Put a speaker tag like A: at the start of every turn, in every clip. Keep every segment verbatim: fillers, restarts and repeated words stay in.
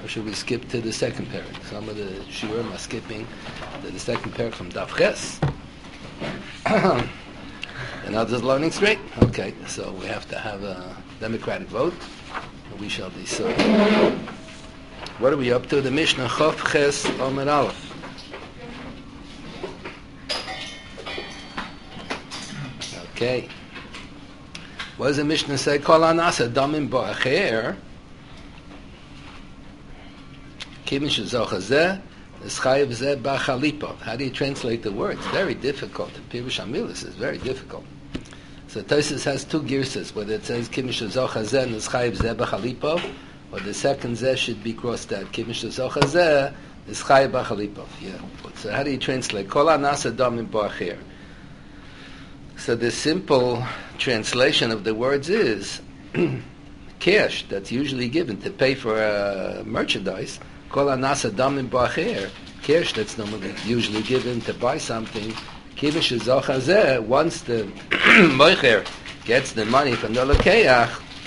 A: or should we skip to the second parak? Some of the shiurim are skipping to the second parak from Daf Ches. And others learning straight. Okay, so we have to have a democratic vote, and we shall decide. What are we up to? The Mishnah Chof Ches Omer Aleph. Okay. What does the Mishnah say? Kol anasa damim ba'acher. Kivin shezoch hazeh. Eschayev zeh ba'chalipov. How do you translate the word? It's very difficult. The Pirush Hamilas is very difficult. So Tosfos has two girsas, whether it says Kivin shezoch hazeh and Eschayev zeh ba'chalipov, or the second zeh should be crossed out. Kivin shezoch hazeh Eschayev ba'chalipov. Yeah. So how do you translate? Kol anasa damim ba'acher. So the simple translation of the words is cash that's usually given to pay for uh, merchandise. Kol anasa damim ba'acher, cash that's normally usually given to buy something. Kivin shezoch hazeh, once the moicher gets the money from the lokeach,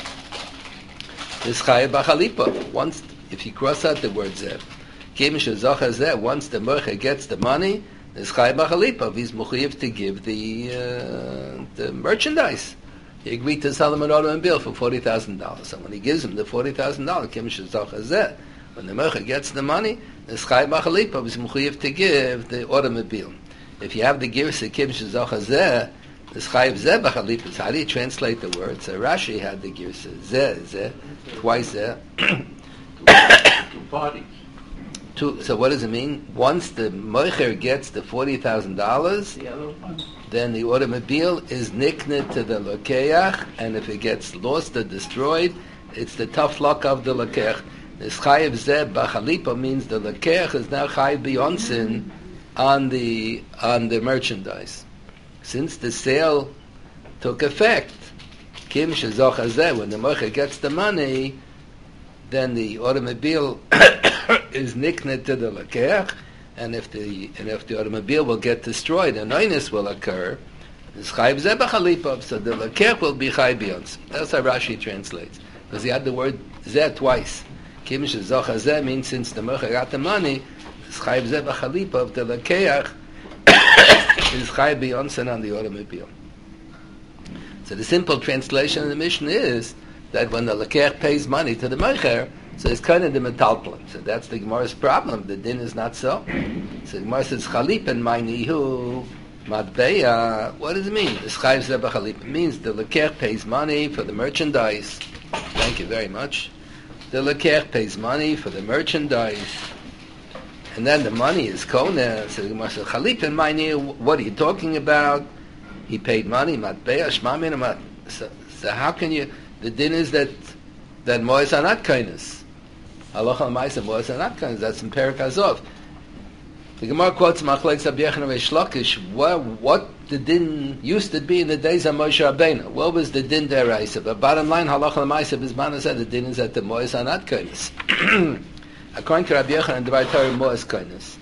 A: is chayav b'chalipa. Once, if you cross out the word zeh, kivin shezoch hazeh, once the moicher gets the money, is chayav b'chalipa. He's mechuyev to give the uh, the merchandise. He agreed to sell him an automobile for forty thousand dollars. So when he gives him the forty thousand dollars, kivin shezoch hazeh, when the moicher gets the money, is chayav b'chalipa. He's mechuyev to give the automobile. If you have the girsa kivin shezoch hazeh, is chayav zeh b'chalipa. So how do you translate the word? So Rashi had the girsa zeh zeh twice zeh.
B: Two parties.
A: Two, so what does it mean? Once the moicher gets the forty thousand dollars, then the automobile is nikneh to the lokeach, and if it gets lost or destroyed, it's the tough luck of the lokeach. This chayav zeh b'chalipa means the lokeach is now chayav b'yonsin on the on the merchandise. Since the sale took effect, kim shezoch hazeh, when the moicher gets the money, then the automobile is nikneh to the lokeach, and if the and if the automobile will get destroyed, an oinus will occur. It's chayav zeh b'chalipa, so the lokeach will be chayav b'yonsin. That's how Rashi translates, because he had the word zeh twice. Kim shezoch hazeh means since the moicher got the money, it's chayav zeh b'chalipa of the lokeach is chayav b'yonsin on the automobile. So the simple translation of the Mishnah is that when the lokeach pays money to the moicher, so it's kind of the metalplan. So that's the Gemara's problem. The din is not so. So the Gemara says, Chalipen ma'nihu matbeya. What does it mean? It's chayav zeh b'chalipa. It means the lokeach pays money for the merchandise. Thank you very much. The lokeach pays money for the merchandise. And then the money is kona. So the Gemara says, Chalipen ma'nihu, what are you talking about? He paid money, matbeya, shma min mat. So, so how can you, the din is that that mois are not kindness. Halacha l'maisa mois are not kindness. That's in Perek Azov. The Gemara quotes Machlekes Rabbi Yochanan Reish Lakish. What, what the din used to be in the days of Moshe Rabbeinu? What was the din deraisa? But bottom line, halacha l'maisa, Bismana said the din is that the mois are not kindness. According to Rabbi Yochanan, the right Torah mois kindness.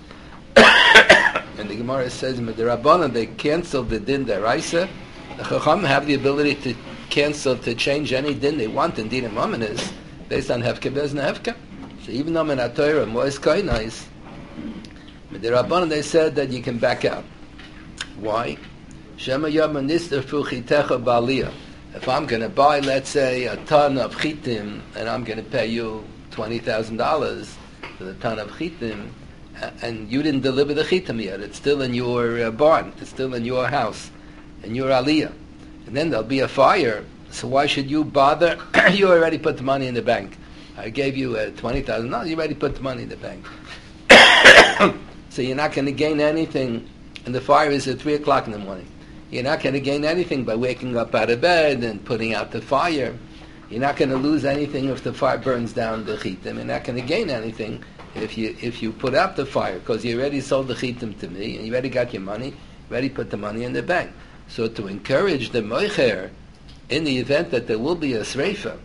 A: And the Gemara says, "With the Rabbanan, they canceled the din deraisa. The Chacham have the ability to cancel, to change any din they want in din and mominus based on hefke bezna hefke. So even though in Torah mois kindness, with the Rabbanan they said that you can back out. Why? Shema yom nisterfu chitecha ba'aliyah. If I'm going to buy, let's say, a ton of chitim, and I'm going to pay you twenty thousand dollars for the ton of chitim, and you didn't deliver the chitim yet, it's still in your uh, barn, it's still in your house, in your aliyah, and then there'll be a fire, so why should you bother? You already put the money in the bank. I gave you uh, twenty thousand dollars, you already put the money in the bank. So you're not going to gain anything, and the fire is at three o'clock in the morning. You're not going to gain anything by waking up out of bed and putting out the fire. You're not going to lose anything if the fire burns down the chitim. You're not going to gain anything if you if you put out the fire, because you already sold the chitim to me, and you already got your money, you already put the money in the bank. So to encourage the moicher, in the event that there will be a sreifa,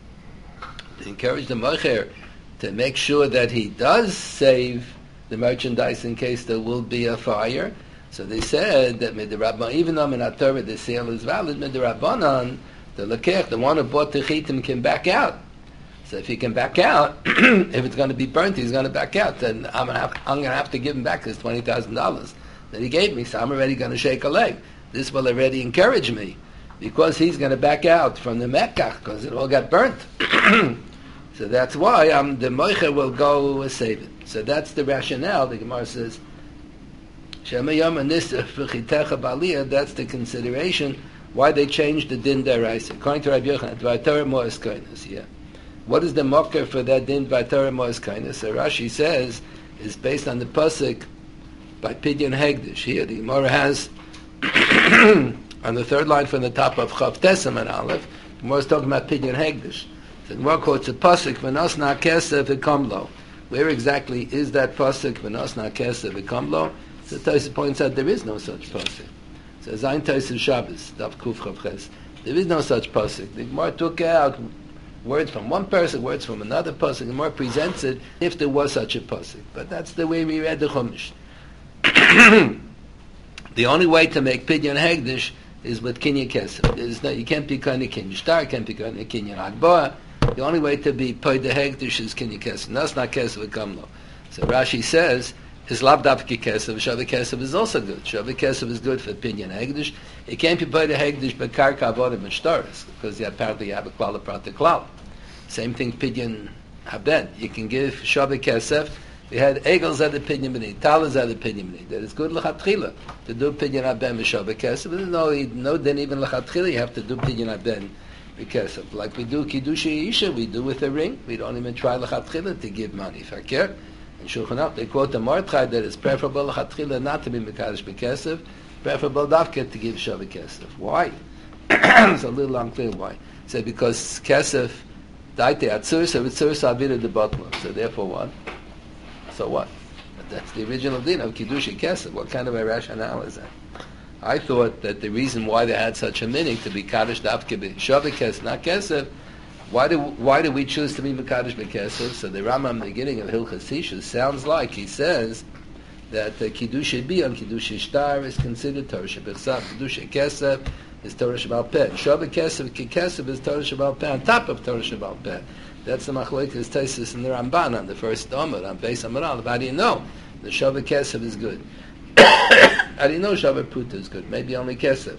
A: to encourage the moicher to make sure that he does save the merchandise in case there will be a fire. So they said that midrabbanan, even though in Torah the sale is valid, midrabbanan, the lekech, the one who bought the chitim, can back out. So if he can back out, if it's going to be burnt, he's going to back out. Then I'm going to have, I'm going to have to give him back his twenty thousand dollars that he gave me. So I'm already going to shake a leg. This will already encourage me because he's going to back out from the Mekach because it all got burnt. So that's why um, the Moicher will go save it. So that's the rationale. The Gemara says, that's the consideration why they changed the din deraisa. According to Rabbi Yochanan, Dvar Moas Kainos. Yeah. What is the mocker for that din Dvar Moas Kainos? So Rashi says is based on the pasuk by Pidyon Hegdish. Here the Gemara has on the third line from the top of Chav Tesam and Aleph. The Gemara is talking about Pidyon Hegdish. The Gemara quotes a pasuk V'nos na kesef v'kamlo. Where exactly is that pasuk V'nos na kesef v'kamlo? So Tosfos points out there is no such pasuk. So Zayin Tosfos Shabbos, Daf Kuf Chav Ches. There is no such pasuk. The Gemara took out words from one pasuk, words from another pasuk. The Gemara presents it if there was such a pasuk. But that's the way we read the Chumash. The only way to make Pidyon Hegdish is with Kinyan Kesef. There's no, you can't be Kinyan Kinyan Shtar, can't be Kinyan Kinyan Agboa. The only way to be Pidyon Hegdish is Kinyan Kesef. That's not Kesef V'kamlo. So Rashi says, is Lav Dafki Kesef, Shavi Kesef is also good. Shavi Kesef is good for Pidyon Hegdish. It can't be Pidyon Hegdish but Karka Avodim and Shtaris, because you apparently you have a Klal Prat Klal. Same thing Pidyon Haben. You can give Shavi Kesef. We had Egels at the Pidyon B'nei, Talas at the Pidyon B'nei. That is good L'chatchila to do Pidyon Haben Shavi Kesef. There's no, no then even L'chatchila you have to do Pidyon Haben Kesef. Like we do Kiddushi Isha, we do with a ring. We don't even try L'chatchila to give money. Fakir. In Shulchan Aruch, they quote the Mordechai that it's preferable L'chatchila not to be Mekadosh B'Kesef, preferable Davke to give Shavi Kesef. Why? It's a little unclear why. So because Kesef, Daite Atzur, so it's Tzur Savira de Botla. So therefore what? So what? But that's the original din of Kiddushi Kesef. What kind of a rationale is that? I thought that the reason why they had such a meaning to be Kaddish Davke Shavi Kesef, not Kesef, Why do why do we choose to be Mekadosh B'Kesef? So the Rambam in the beginning of Hilchas Isha sounds like he says that uh, Kiddush Bi on Kiddush Shtar is considered Torah Shebechsav. Kiddush Kesef is Torah Shebal Peh. Shavi Kesef Kesef is Torah Shebal Peh on top of Torah Shebal Peh. That's the Machlokes Tosfos in the Ramban on the first Amud on Beis Amud. How do you know the Shavi Kesef is good? How do you know Shavi Pruta is good? Maybe only Kesef.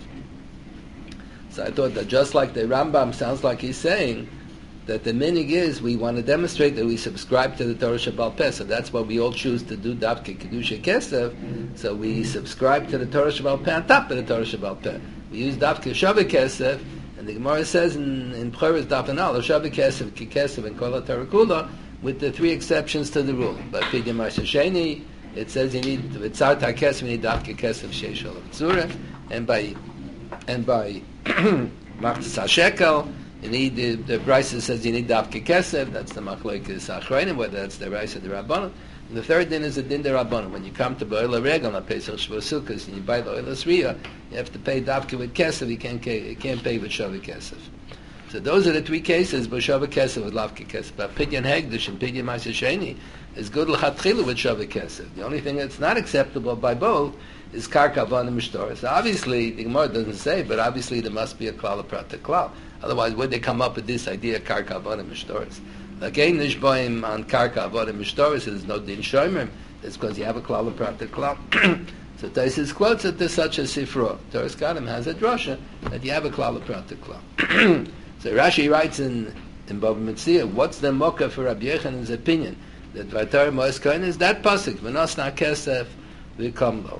A: So I thought that just like the Rambam sounds like he's saying that the minig is we want to demonstrate that we subscribe to the Torah Shebal Peh. So that's what we all choose to do, Davke Kedusha Kesef. So we subscribe to the Torah Shebal Peh on top of the Torah Shebal Peh. We use Davke Shavi Kesef, and the Gemara says in in Pcheres Daf and Aleph, Shavi Kesef, Ki Kesef, and Kol HaTorah Kula, with the three exceptions to the rule. But Pidyon Masha Sheni, it says you need Vitzar Ta Kesef, you need Davke Kesef Sheish Olav Tzura, and by and by Machzas HaShekel, you need the the Brisa says you need Davke Kesef. That's the Machlokes Achronim, whether that's the Brisa the Rabbanon. And the third din is the din the Rabbanon. When you come to Ba'olah Regel on Pesach Shavuos Sukkos and you buy the Oilas Riyah, you have to pay Davke with Kesef. You can't you can't pay with Shavi Kesef. So those are the three cases. But Shavi Kesef with Lavke Kesef. But Pidyon Hegdish and Pidyon Ma'aseh Sheni is good l'chatchila with Shavi Kesef. The only thing that's not acceptable by both is Karka Avon and Mishtor. So obviously, the Gemara doesn't say, but obviously there must be a klal prat to klal. Otherwise, would they come up with this idea, Karka Avon and Mishtor? Like ein nishboim on Karka Avon and Mishtor, there's no din shomer. It's because you have a klal prat to klal. So Tosfos quotes that there's such a sifra. Torah Skadim has a drasha that you have a klal prat to klal. So Rashi writes in in Bava Metzia, what's the mocha for Rabbi Yochanan's opinion that V'atar Moes Kohen is that pasuk V'nos na kesef v'kamlo.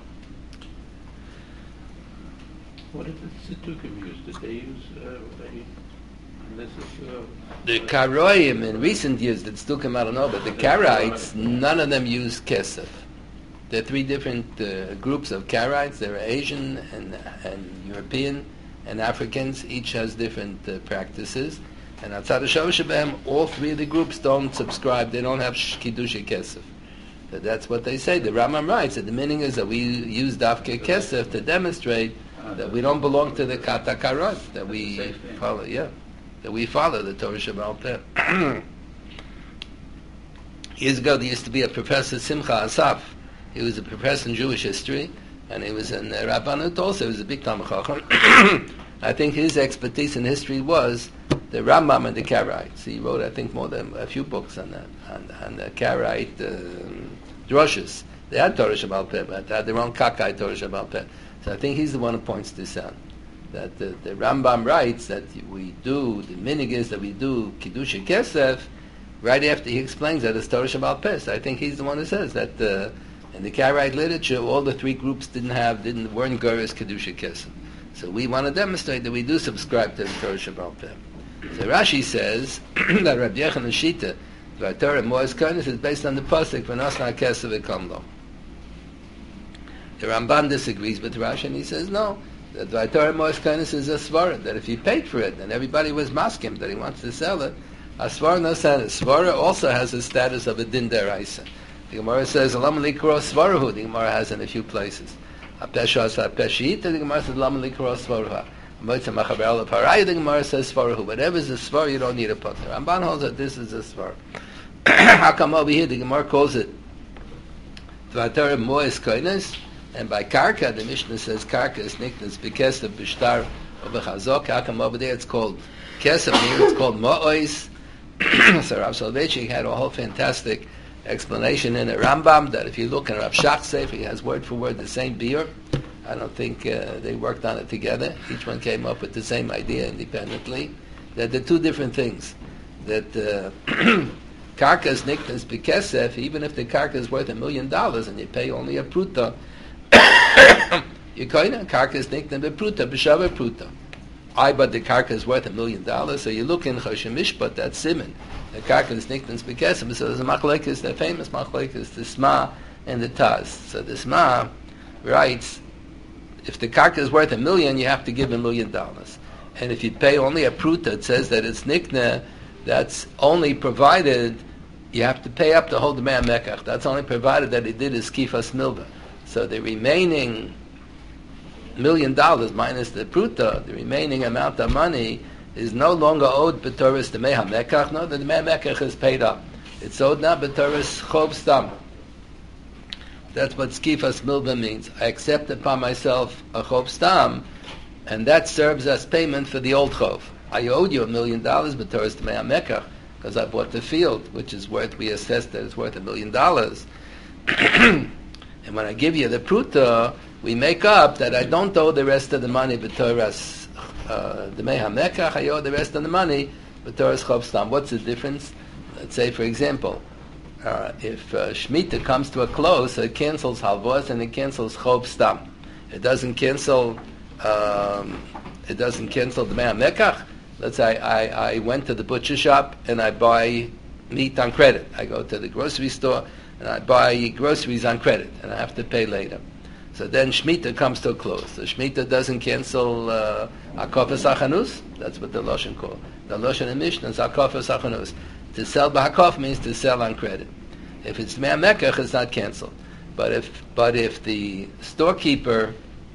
B: What did the Tzitukim use? Did they use, uh, they, this is, uh,
A: the Karoim in recent years, the Tzitukim I don't know, but the Karaites, none of them use kesef. There are three different uh, groups of Karaites. There are Asian and, and European and Africans. Each has different uh, practices. And outside of Shavuos Shebehem, all three of the groups don't subscribe. They don't have Kiddush Kesef. But that's what they say. The Rambam writes that the meaning is that we use Davke Kesef to demonstrate that we don't belong to the Kata Karot, that we follow, yeah, that we follow the Torah Shebal Peh. Years ago, there used to be a professor, Simcha Asaf. He was a professor in Jewish history, and he was in uh, Rabbanut also. He was a big Talmid Chacham. I think his expertise in history was the Rambam and the Karaite. He wrote, I think, more than a few books on that, on, on the Karaite um, drushes. They had Torah Shabbal Peh, but they had their own Kakai Torah Shabbal Peh. So I think he's the one who points this out. That the, the Rambam writes that we do, the minig is that we do Kiddush Kesef, right after he explains that it's Torah Shabbal Peh. So I think he's the one who says that uh, in the Karaite literature, all the three groups didn't have, didn't weren't Goris Kiddush Kesef. So we want to demonstrate that we do subscribe to the Torah Shabbal Peh. So Rashi says that Rabbi Yochanan Shita, the Torah Moaz Konis, is based on the pasuk V'nosna Kesef V'kamlo. The Ramban disagrees with Rashi, and he says no. That the Torah Moaz Konis is a svara. That if he paid for it, and everybody was maskim that he wants to sell it, a svara no status. Svara also has the status of a din deraisa. The Gemara says Alam Likro Svarahu. The Gemara has in a few places. A peshas a peshit. The Gemara says Alam Likro Svarahu. The Gemara says Svarahu. Whatever is a svar, you don't need a potter. Ramban holds that this is a svar. How come over here the Gemara calls it Tvatar Moes Koines? And by Karka, the Mishnah says Karka is nicknamed Bekesef Bishtar of a Chazok. How come over there it's called Kesef? Here it's called Mo'ois. So Rav Soloveitchik had a whole fantastic explanation in a Rambam that if you look in Rav Shach Sefer, he has word for word the same beer. I don't think uh, they worked on it together. Each one came up with the same idea independently. That they're two different things. That uh, karka is nicked as bekesef, even if the karka is worth a million dollars and you pay only a pruta. You koina karka is nicked as a pruta, b'shava pruta. I but the karka is worth a million dollars, so you look in Choshen Mishpat, that's siman. The karka is nicked as bekesef. So there's a machlekes, the famous machlekes, the Sma and the Taz. So the Sma writes, if the karka is worth a million, you have to give a million dollars. And if you pay only a pruta, it says that it's nikna, that's only provided, you have to pay up to hold the man mekach. That's only provided that he did his kifas milva. So the remaining million dollars minus the pruta, the remaining amount of money is no longer owed b'toris the meha mekach. No, the meha mekach is paid up. It's owed now b'toris chov stam. That's what skifas milva means. I accept upon myself a chov stam, and that serves as payment for the old chov. I owed you a million dollars, but Torah is to me'ah mekach, because I bought the field, which is worth, we assessed that it's worth a million dollars. And when I give you the pruta, we make up that I don't owe the rest of the money, but Torah's uh, the me'ah mekach, I owe the rest of the money, but Torah's chov stam. What's the difference? Let's say, for example, Uh, if uh, Shemitah comes to a close, so it cancels halvos and it cancels chov stam. It doesn't cancel. Um, it doesn't cancel the me'ah mekach. Let's say I, I went to the butcher shop and I buy meat on credit. I go to the grocery store and I buy groceries on credit and I have to pay later. So then Shemitah comes to a close. The Shemitah doesn't cancel akofas achanus. That's what the Lashon call. The Lashon in Mishnah is akofas achanus. To sell b'hakof means to sell on credit. If it's me'ah mekach, it's not canceled. But if but if the storekeeper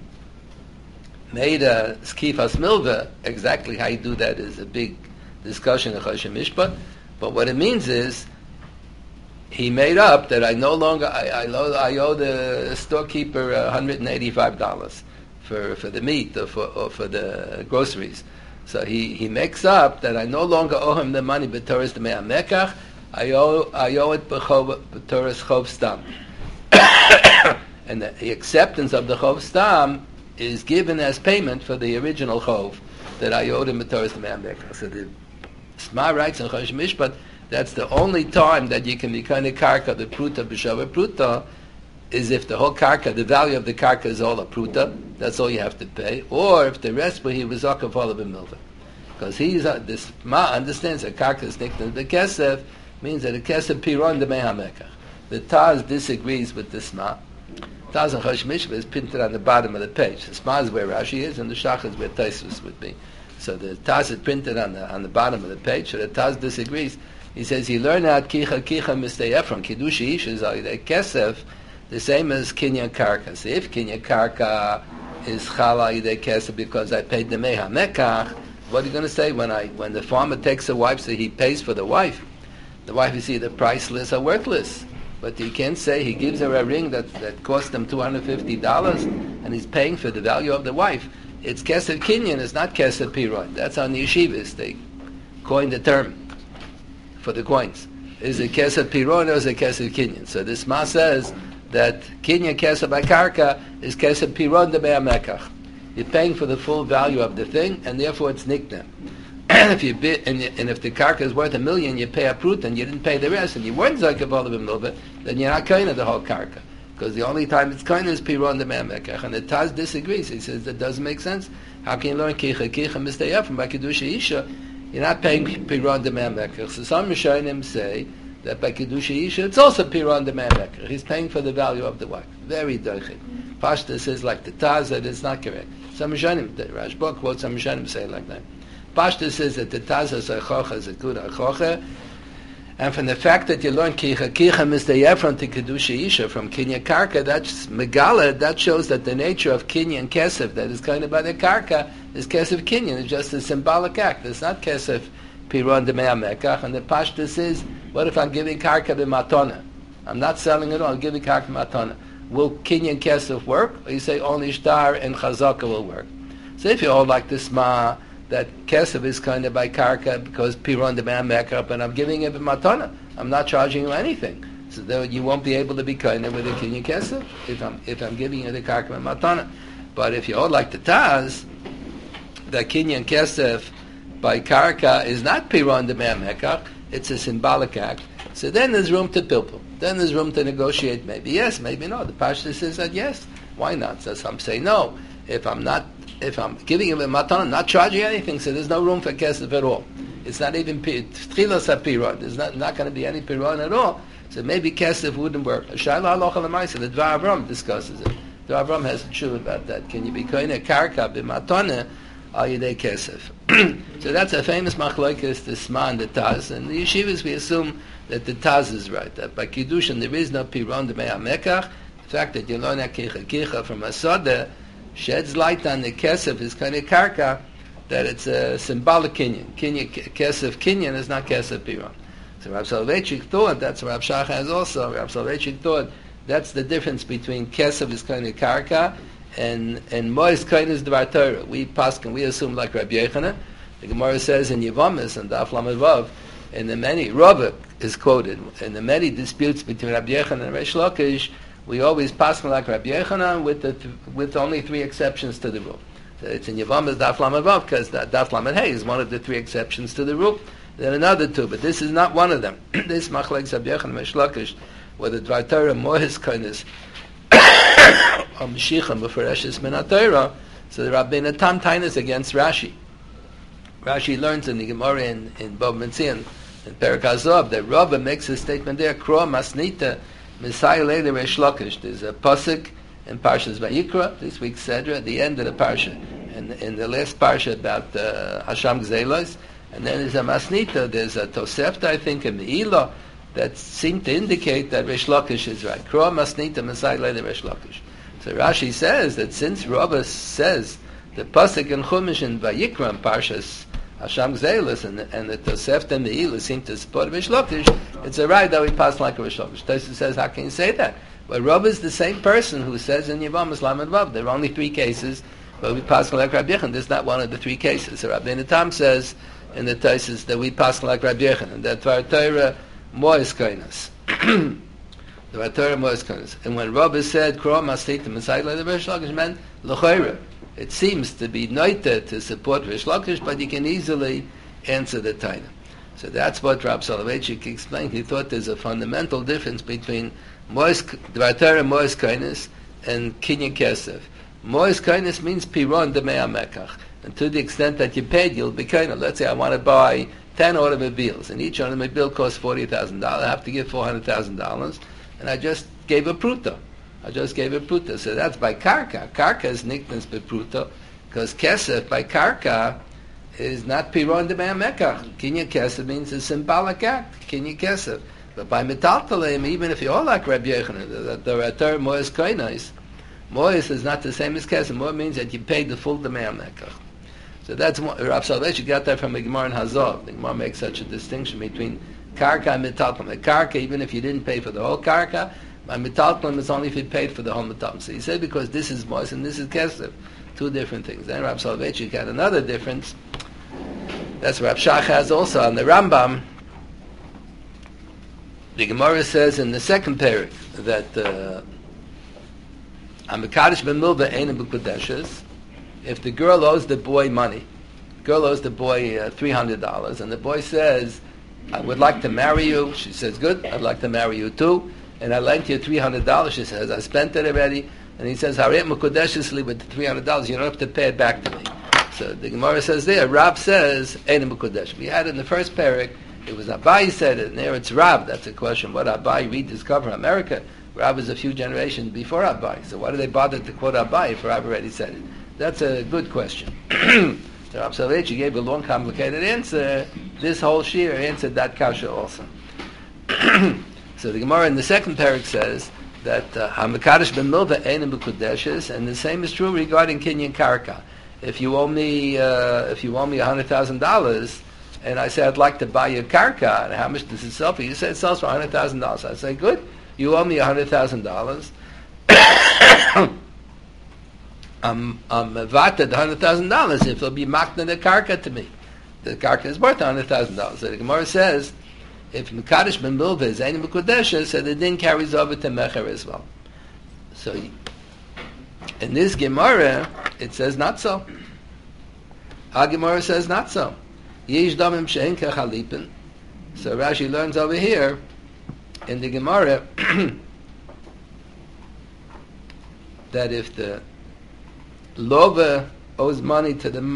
A: made a skifas milva, exactly how you do that is a big discussion in Choshen Mishpat. But what it means is he made up that I no longer I, I, owe, I owe the storekeeper one hundred eighty-five dollars for for the meat or for or for the groceries. So he, he makes up that I no longer owe him the money b'toras the me'ah mekach. I owe I owe it b'toras chov stam. And the, the acceptance of the chov stam is given as payment for the original chov that I owed him b'toras the me'ah mekach. So the Sma writes in Choshen Mishpat, that's the only time that you can be kind of karka the pruta b'shava pruta is if the whole karka, the value of the karka is all a pruta, that's all you have to pay, or if the rest were he was zakav all of a milva. Because he's, uh, this Ma understands that karka is nicknamed the kesef, means that the kesef piron the me'ah mekach. The Taz disagrees with this Ma. Taz and Choshen Mishpat is printed on the bottom of the page. The Sma is where Rashi is, and the Shach is where Taisus would be. So the Taz is printed on the on the bottom of the page, so the Taz disagrees. He says he learned out kicha kicha mistay Ephron, kiddushi ish is a kesef, the same as kinyan karka. So if kinyan karka is chala yidei kesef because I paid the me'ah mekach, what are you going to say when I when the farmer takes a wife, so he pays for the wife? The wife is either priceless or worthless. But he can't say he gives her a ring that, that cost him two hundred fifty dollars and he's paying for the value of the wife. It's kesef kinyan, it's not kesef pirot. That's on the yeshivas. They coined the term for the coins. Is it kesef piron or is it kesef kinyan? So this ma says that kinyan kesef by karka is kesef piron de be'amekach. You're paying for the full value of the thing, and therefore it's nikna. And if you bid, and, and if the karka is worth a million, you pay a prut, and you didn't pay the rest, and you weren't zakav all of him a little bit, then you're not kind of the whole karka. Because the only time it's kind is piron de be'amekach. And the Taz disagrees. He says that doesn't make sense. How can you learn kicha kicha mistayafim by kedusha isha? You're not paying piron de be'amekach. So some Rishonim say that by kedusha isha it's also piron de be'amekach. He's paying for the value of the wife. Very doichid. Pashta says like the Taz that it's not correct. Some Rishonim, the Rashba quotes some Rishonim say like that. Pashta says that the Taz is a chocha, is a good chocha, and from the fact that you learn kicha kicha mistayefron to kedusha isha from kinya karka, that's megala. That shows that the nature of kinya and kesef that is kind of by the karka is kesef kinya. It's just a symbolic act. It's not kesef piron de me'amekach. And the Pashta says, what if I'm giving karka b'matona? I'm not selling it all. I'm giving karka b'matona. Will kinyan kesef work? Or you say only shtar and chazaka will work? So if you hold like this ma, that kesef is kind of by karka because piron de be'amekach, and I'm giving it b'matona, I'm not charging you anything. So that you won't be able to be kind of with a kinyan kesef if I'm if I'm giving you the karka b'matona. But if you hold like the Taz, that kinyan kesef by karka is not piron de be'amekach, it's a symbolic act. So then there's room to pilpul. Then there's room to negotiate. Maybe yes, maybe no. The Pashta says that yes. Why not? So some say no. If I'm not, if I'm giving him a matan, not charging anything, so there's no room for kesef at all. It's not even tchilas hapiron. There's not not going to be any piron at all. So maybe kesef wouldn't work. Shaila halacha l'maisa. The Dvar Avram discusses it. Dvar Avram has a tshuva about that. Can you be koine karka b'matana al yidei kesef? So that's a famous machlokes, the Sma and the Taz. And the yeshivas we assume that the Taz is right, that by Kiddushin there is no piron de me'amekach. The fact that you learn a kicha kicha from a soda sheds light on the kesef is kind of karka, that it's a symbolic kinyan. Kinyan kesef kinyan is not kesef piron. So Rav Soloveitchik thought, that's what Rav Shach has also, Rav Soloveitchik thought, that's the difference between kesef is kind of karka and and mois kind is dvar Torah. We paskin, we assume like Rabbi Yochanan. The Gemara says in Yevamis and Daf Lamed Vav, in the many, Robert is quoted, in the many disputes between Rabbi Yochanan and Reish Lakish, we always pass like Rabbi Yochanan with the, with only three exceptions to the rule. So it's in Yevamis Daf Lamed Vav, because Daf Lamed Hey is one of the three exceptions to the rule. Then another two, but this is not one of them. This Machlek Rabbi Yochanan and Reish Lakish, where the Dvar Torah Mois kindness or Mashiach Mefereshes Min HaTorah, so the Rabbeinu Tam Tainas against Rashi. Rashi learns in the Gemara in, in Bava Metzia in Perek HaZohav that Rabba makes a statement there, Kro Masnita Messiah Leila Reish Lakish. There's a pasuk in Parshas Vayikra, this week's Sedra, at the end of the Parsha, and in the last Parsha about uh, Hasham Gzelos, and then there's a Masnita, there's a Tosefta, I think, in the Elo, that seem to indicate that Reish Lakish is right. Kro Masnita Messiah Leila Reish Lakish. So Rashi says that since Rabba says the pasuk in Chumash in Vayikra, Parshas Hasham Gzelos, and, and the Tosefta and the Elo seem to support Reish Lakish, it's a right that we pass like a Reish Lakish. Tosefta says, how can you say that? Well, Rabba is the same person who says in Yevamis Lamed Vav, there are only three cases where we pass like Rabbi Yochanan. This is not one of the three cases. So Rabbeinu Tam says in the Tosefta that we pass like Rabbi Yochanan, and that Dvar Torah Mois Kainas. The Dvar Torah Mois Kainas. And when Rabba said, Kro Masnita Messiah Leila Reish Lakish, meant L'choira. It seems to be noted to support Reish Lakish, but you can easily answer the Taina. So that's what Rav Soloveitchik explained. He thought there's a fundamental difference between Dvar Torah Mois Kainis and Kinyan Kesef. Mois Kainis means Piron de Me'amekach. And to the extent that you paid, you'll be kind of, let's say I want to buy ten automobiles, and each automobile costs forty thousand dollars. I have to give four hundred thousand dollars, and I just gave a pruta. I just gave a pruta. So that's by karka. Karka is niknas bepruta, because kesef by karka is not piron de me'amekach. Kinyan kesef means a symbolic act. Kinyan kesef. But by metaltalim, even if you all like Rabbi Yochanan, the Ratar Mois Kainais, Mois is not the same as kesef. Mois means that you paid the full de me'amekach. So that's Rav Soloveitchik got that from the Gemara in Hazov. The Gemara makes such a distinction between karka and metaltalim. The karka, even if you didn't pay for the whole karka, my metaltalim is only if you paid for the whole metaltalim. So he said because this is mois and this is kesef, two different things. Then Rav Soloveitchik had another difference That's what Rav Shach has also on the Rambam. The Gemara says in the second parak that Amekadosh ben Milva Ein B'Kodeshes. If the girl owes the boy money, the girl owes the boy uh, three hundred dollars, and the boy says, "I would like to marry you." She says, "Good, I'd like to marry you too." And I lent you three hundred dollars. She says, "I spent it already." And he says, "Haret Mekudeshesli with the three hundred dollars. You don't have to pay it back to me." So the Gemara says there, Rab says, Ein Mekudesh. We had it in the first parak, it was Abai said it, and there it's Rab. That's a question. What Abai rediscovered America? Rab is a few generations before Abai. So why do they bother to quote Abai if Rab already said it? That's a good question. So Rab Soloveitchik gave a long, complicated answer. This whole shir answered that kasha also. So the Gemara in the second parak says that Hamakadosh ben Milva Ein B'Kodeshes, and the same is true regarding Kinyan Karka. If you owe me, uh, if you owe me a hundred thousand dollars, and I say I'd like to buy your karka, and how much does it sell for? You say it sells for a hundred thousand dollars. I say, good, you owe me a hundred thousand dollars. I'm I'm vated a hundred thousand dollars if it'll be makna the karka to me. The karka is worth a hundred thousand dollars. So the Gemara says, if Mekadosh ben Milva is Ein B'Kodeshes, so the din carries over to mecher as well. So. In this Gemara, it says not so. Our Gemara says not so. Yesh damim she'en kechalipin. So Rashi learns over here in the Gemara that if the lova owes money to the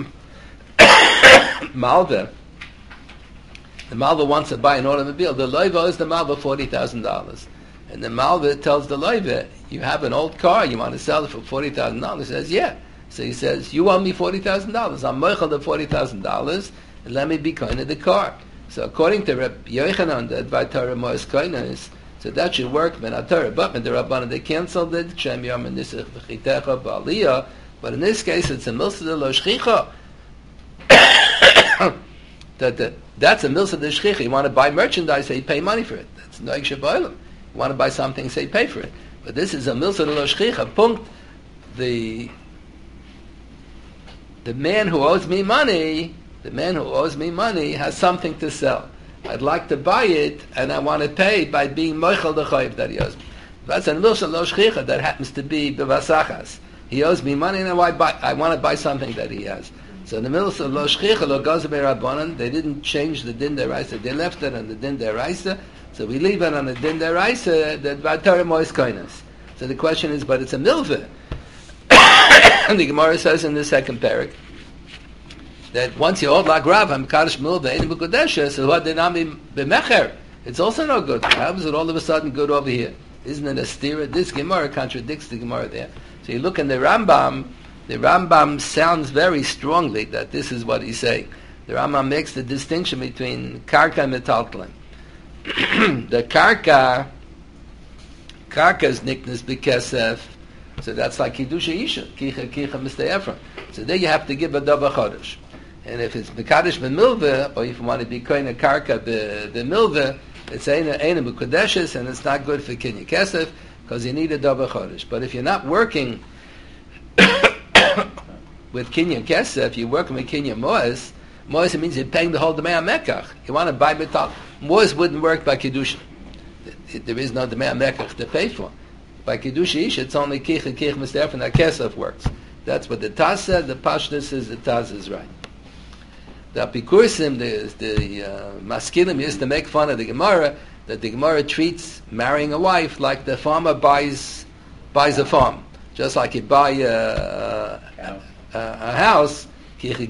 A: malva, the malva wants to buy an automobile. The lova owes the malva forty thousand dollars. And the Malva tells the Loiva, you have an old car, you want to sell it for forty thousand dollars. He says, yeah. So he says, you owe me forty thousand dollars. I'm moichel the forty thousand dollars, and let me be kind of the car. So according to Reb Yochanan, the Advai Torah Mois Koinos, so that should work, Ben HaTorah. But Ben Rabbanan, they canceled it, Shem Yom and Nisach V'chitecha Ba'aliyah. But in this case, it's a milsa de lo shchicha. that, that, that's a milsa de shchicha. You want to buy merchandise, so you pay money for it. That's noig sheboilam. You want to buy something, say pay for it. But this is a milsa de lo shchicha. Punkt. The the man who owes me money, the man who owes me money has something to sell. I'd like to buy it, and I want to pay by being moichel the chayiv that he owes me. That's a milsa de lo shchicha that happens to be bevasachas. He owes me money, and I want to buy, I want to buy something that he has. So the milsa de lo shchicha lo goes be rabbanan. They didn't change the din deraisa. They left it on the din deraisa. So we leave it on the din deraisa that Torah Mois Koinos. So the question is, but it's a milva. And the Gemara says in the second parak that once you hold like Rav, I'm Kadosh milva, Ein B'Kodeshes, so what did be b'mecher? It's also no good. How is it all of a sudden good over here? Isn't it a stira? This Gemara contradicts the Gemara there. So you look in the Rambam. The Rambam sounds very strongly that this is what he's saying. The Rambam makes the distinction between karka and metaltalin. The karka, karka's nickness b'kesef, so that's like kidusha isha, kicha kicha mistay Ephraim. So there you have to give a dava chodesh. And if it's mekadosh ben milva, or if you want to be koine a karka be milva, it's eina eina b'kodeshes, and it's not good for kinyan kesef because you need a dava chodesh. But if you're not working with kinyan kesef, you're working with kinyan moes. Moes means you're paying the whole demei mekach. You want to buy metal. Moes wouldn't work by kedusha. There is no demei mekach to pay for. By kedusha ish, it's only kich and kich mistef, and that kesef works. That's what the Taz said. The Pashtus says the Taz is right. The Apikursim, the, the uh, Maskilim used to make fun of the Gemara, that the Gemara treats marrying a wife like the farmer buys buys a farm. Just like you buy a, a, a, a house, Avram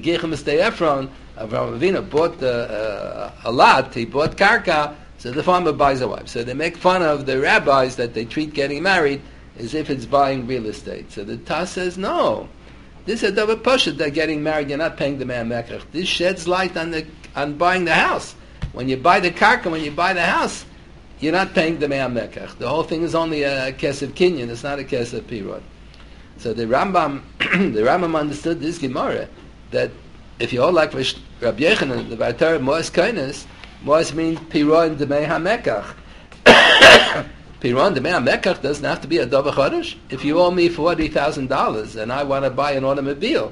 A: Avinu bought a, a, a lot, he bought karka, so the farmer buys a wife. So they make fun of the rabbis that they treat getting married as if it's buying real estate. So the Taz says, no, this is a double push. They're getting married, you're not paying the man mekach. This sheds light on the on buying the house. When you buy the karka, when you buy the house, you're not paying the man mekach. The whole thing is only a kesef kinyan, it's not a kesef pirot. So the Rambam, the Rambam understood this Gemara, that if you all like Rabbi Yochanan, the Torah Moes Koinos, Moes means Piron Demei HaMekach. Piron Demei HaMekach doesn't have to be a Dova Chodesh. If you owe me forty thousand dollars and I want to buy an automobile,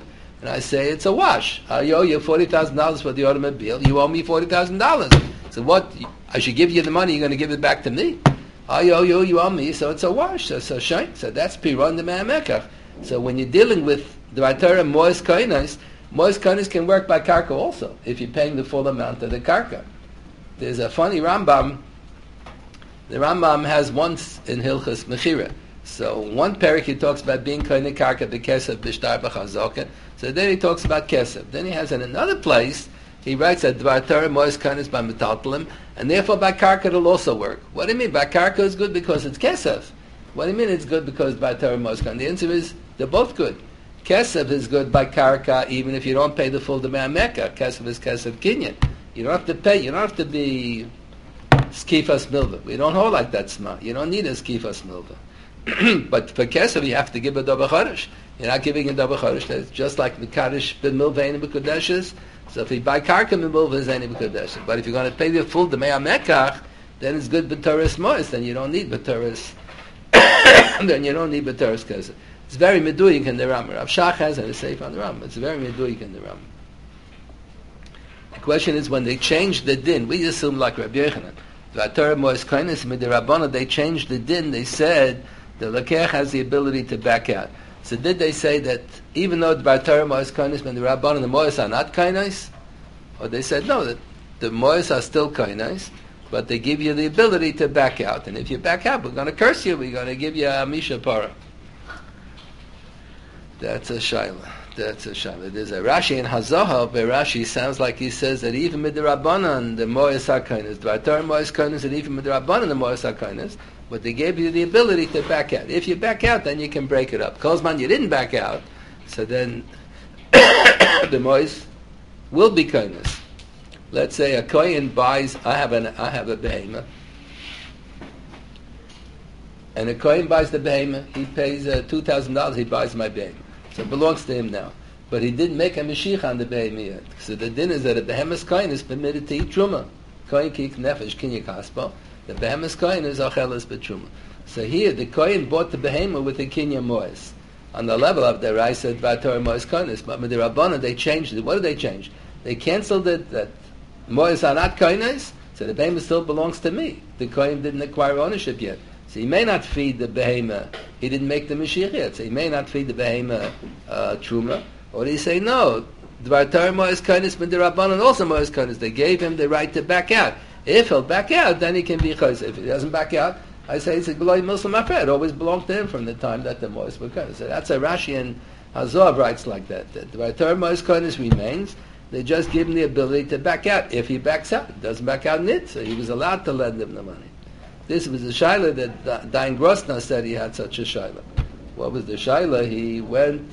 A: and I say it's a wash. I owe you forty thousand dollars for the automobile. You owe me forty thousand dollars. So what? I should give you the money. You're going to give it back to me. I owe you. You owe me. So it's a wash. So so shine. So that's piron de me'amekach. So when you're dealing with the Torah mois kainas, mois kainas can work by karka also if you're paying the full amount of the karka. There's a funny Rambam. The Rambam has once in Hilchas Mechira. So one parak he talks about being kaina karka b'kesef b'shtar b'chazoka. So then he talks about kesef. Then he has in another place he writes that dvar Torah mois kainas by metaltalim, and therefore by karka it'll also work. What do you mean? By karka is good because it's kesef. What do you mean it's good because by Torah mois kainas? The answer is they're both good. Kesef is good by karka even if you don't pay the full demand mecca. Kesef is kesef kinyan. You don't have to pay. You don't have to be skifas milva. We don't hold like that sma. You don't need a skifas milva. But for kesef you have to give a double chodesh. You're not giving a double chodesh. That's just like the kaddish ben milva and b'kodeshes. So if you buy karka ben milva is any b'kodeshes. But if you're going to pay the full demand mecca, then it's good b'toras mois. Then you don't need b'toras. Then you don't need b'toras kesef. It's very meduyik in the Rambam. Rav Shach has and it's safe on the Rambam. It's very meduyik in the Rambam. The question is when they changed the din, we assume like Rabbi Yochanan. The Torah mois kainis midirabbanan, they changed the din. They said the lekech has the ability to back out. So did they say that even though the Torah mois kainis midirabbanan, the mois are not kainis? Or they said no, that the mois are still kainis, but they give you the ability to back out. And if you back out, we're going to curse you. We're going to give you a misha para. That's a shaila. That's a shaila. There's a Rashi in Hazaha, where Rashi sounds like he says that even midrabanan the moyas hakainas, the Torah moyas hakainas, and even midrabanan the moyas hakainas, but they gave you the ability to back out. If you back out, then you can break it up. Kozman, you didn't back out, so then the moyas will be kainas. Let's say a kohen buys. I have an. I have a behemoth. And a kohen buys the behemoth. He pays uh, two thousand dollars. He buys my behemoth. So it belongs to him now. But he didn't make a Mashiach on the behemoth yet. So the din is that a behemoth kohen is permitted to eat truma. Kohen kik nefesh kinyak haspa. The behemoth kohen is achelas betruma. So here the kohen bought the behemoth with the kinya mois. On the level of the Raisa Dvator mois kohenis, but with the Rabbanan they changed it. What did they change? They canceled it that mois are not kohenis. So the behemoth still belongs to me. The kohen didn't acquire ownership yet. So he may not feed the behemoth. He didn't make the Mashiach yet. So he may not feed the behemoth uh, truma. Or he say no. Dvar Torah mois kohenis b'derabbanan also mois kohenis. They gave him the right to back out. If he'll back out, then he can be chayz. If he doesn't back out, I say it's a Gloi Muslim affair. It always belonged to him from the time that the mois were kohenis. So that's a Rashi and Hazor writes like that. That Dvar Torah mois kohenis remains. They just give him the ability to back out. If he backs out, he doesn't back out nit. So he was allowed to lend him the money. This was the shaila that Dain Grosna said he had such a shaila. What was the shaila? He went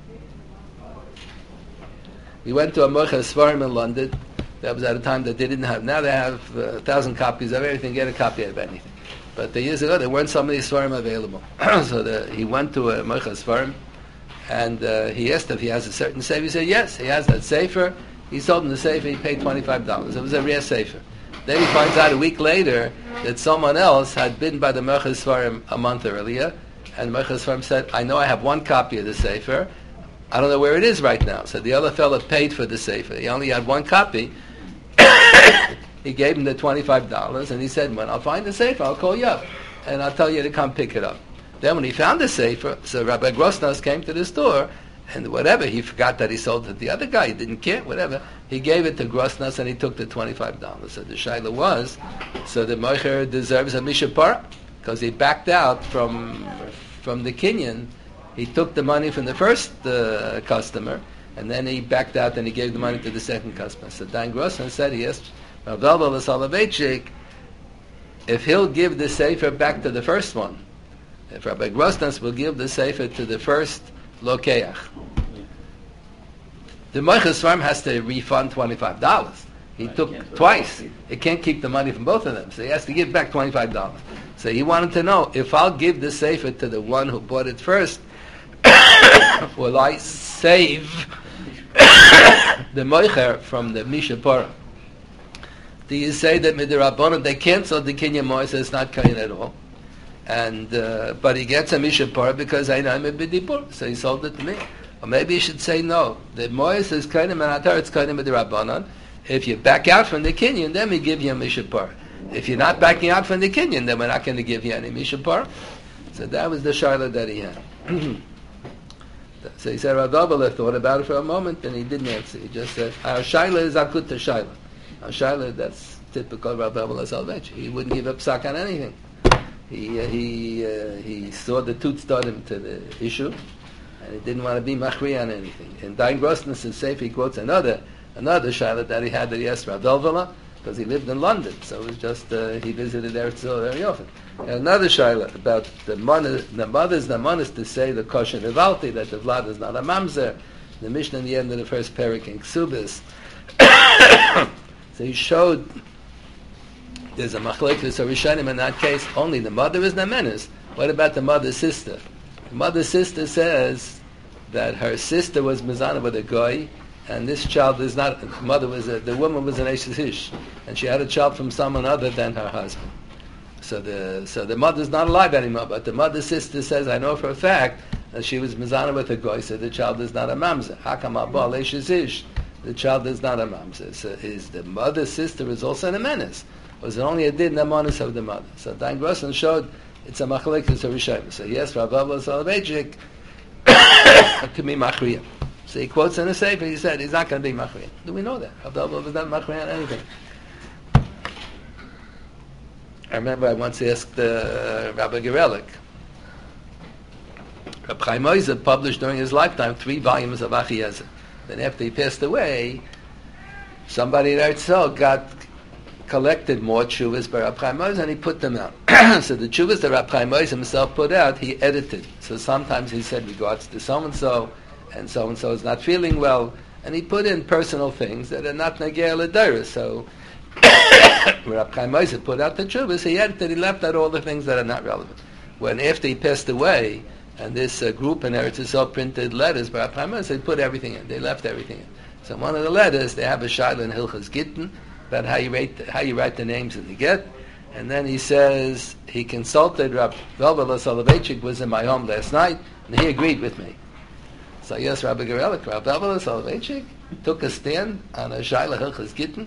A: he went to a Mocha Svarim in London. That was at a time that they didn't have. Now they have uh, a thousand copies of everything. Get a copy of anything. But the years ago there weren't so many Svarim available. So the, he went to a Mocha Svarim and uh, he asked if he has a certain sefer. He said yes, he has that sefer. He sold him the sefer. He paid twenty-five dollars. It was a rare sefer. Then he finds out a week later that someone else had been by the Merchas Svarim a month earlier, and the Merchas Svarim said, I know I have one copy of the Sefer, I don't know where it is right now. So the other fellow paid for the Sefer. He only had one copy. He gave him the twenty-five dollars, and he said, when I'll find the Sefer, I'll call you up, and I'll tell you to come pick it up. Then when he found the Sefer, so Rabbi Grosnas came to the store, and whatever, he forgot that he sold it to the other guy, he didn't care, whatever. He gave it to Grosnas and he took the twenty-five dollars. So the shaila was, so the Mocher deserves a mishapara, because he backed out from from the Kenyan. He took the money from the first uh, customer, and then he backed out and he gave the money to the second customer. So Dan Grosnas said, he asked Rav Dalbel Soloveitchik if he'll give the sefer back to the first one. If Rabbi Grosnas will give the sefer to the first Lokeach. The Mochas Svarim has to refund twenty-five dollars. He took twice. He can't keep the money from both of them, so he has to give back twenty-five dollars. So he wanted to know, if I'll give the sefer to the one who bought it first, will I save the Mocher from the Mishapora? Do you say that Midirabbanan, they canceled the Kinyan Moise, it's not Kain at all? And uh, but he gets a mishapara because I know him a bidipur, so he sold it to me. Or maybe you should say no. The Mois is kind of Manatar, it's kind of Rabbanon. If you back out from the Kinyan, then we give you a Mishapar. If you're not backing out from the Kinyan, then we're not going to give you any Mishapar. So that was the Shaila that he had. So he said, Rav Abela thought about it for a moment, and he didn't answer. He just said, our Shaila is Akut to Shaila. Our Shaila, that's typical Rav Abela Salvation. He wouldn't give up Sak on anything. He uh, he uh, he saw the tooth start him to the issue, and he didn't want to be machri on anything. In Dain Grossness and Sefer, he quotes another another Shaila that he had that he asked Rav Elvela, because he lived in London, so it was just uh, he visited Eretz Yisrael very often. And another Shaila about the mother, the mother's the mothers to say the kosher nevalti, that the vlad is not a mamzer. The Mishnah in the end of the first parak in Ksubis. So he showed there's a machlekes or rishonim in that case. Only the mother is nemenes. What about the mother's sister? The mother's sister says that her sister was mizana with a goy, and this child is not. The mother was a, the woman was an eshes ish, and she had a child from someone other than her husband. So the so the mother's not alive anymore. But the mother's sister says, I know for a fact that she was mizana with a goy, so the child is not a mamzer. Hakam abal eshes ish. The child is not a mamzer. So is the mother's sister is also a menace. Was it only a did namanis of the mother? So Dan Grosson showed it's a machlekes of Rishayim. So yes, Rav Abba Soloveitchik to be machriya. So he quotes in the Sefer, he said he's not going to be machriya. Do we know that? Rav Abba was not machriya on anything. I remember I once asked uh, Rabbi Gerelik. Rabbi Chaim Oizer published during his lifetime three volumes of Achiezer. Then after he passed away, somebody in Eretz Yisrael got collected more tshuvas by Rab Chaim Oizer and he put them out. So the tshuvas that Rab Chaim Oizer himself put out, he edited. So sometimes he said regards to so-and-so, and so-and-so is not feeling well, and he put in personal things that are not Nagea L'Daira. So when Rab Chaim Oizer put out the tshuvas, he edited, he left out all the things that are not relevant. When after he passed away, and this uh, group in Eretz Yisrael printed letters by Rab Chaim Oizer, they put everything in, they left everything in. So in one of the letters, they have a shayla in Hilchas Gittin, about how you write the, how you write the names in the get, and then he says he consulted Rabbi Velvela Soloveitchik was in my home last night, and he agreed with me. So yes, Rabbi Gerelik, Rabbi Velvela Soloveitchik took a stand on a shayla Hilchas Gittin.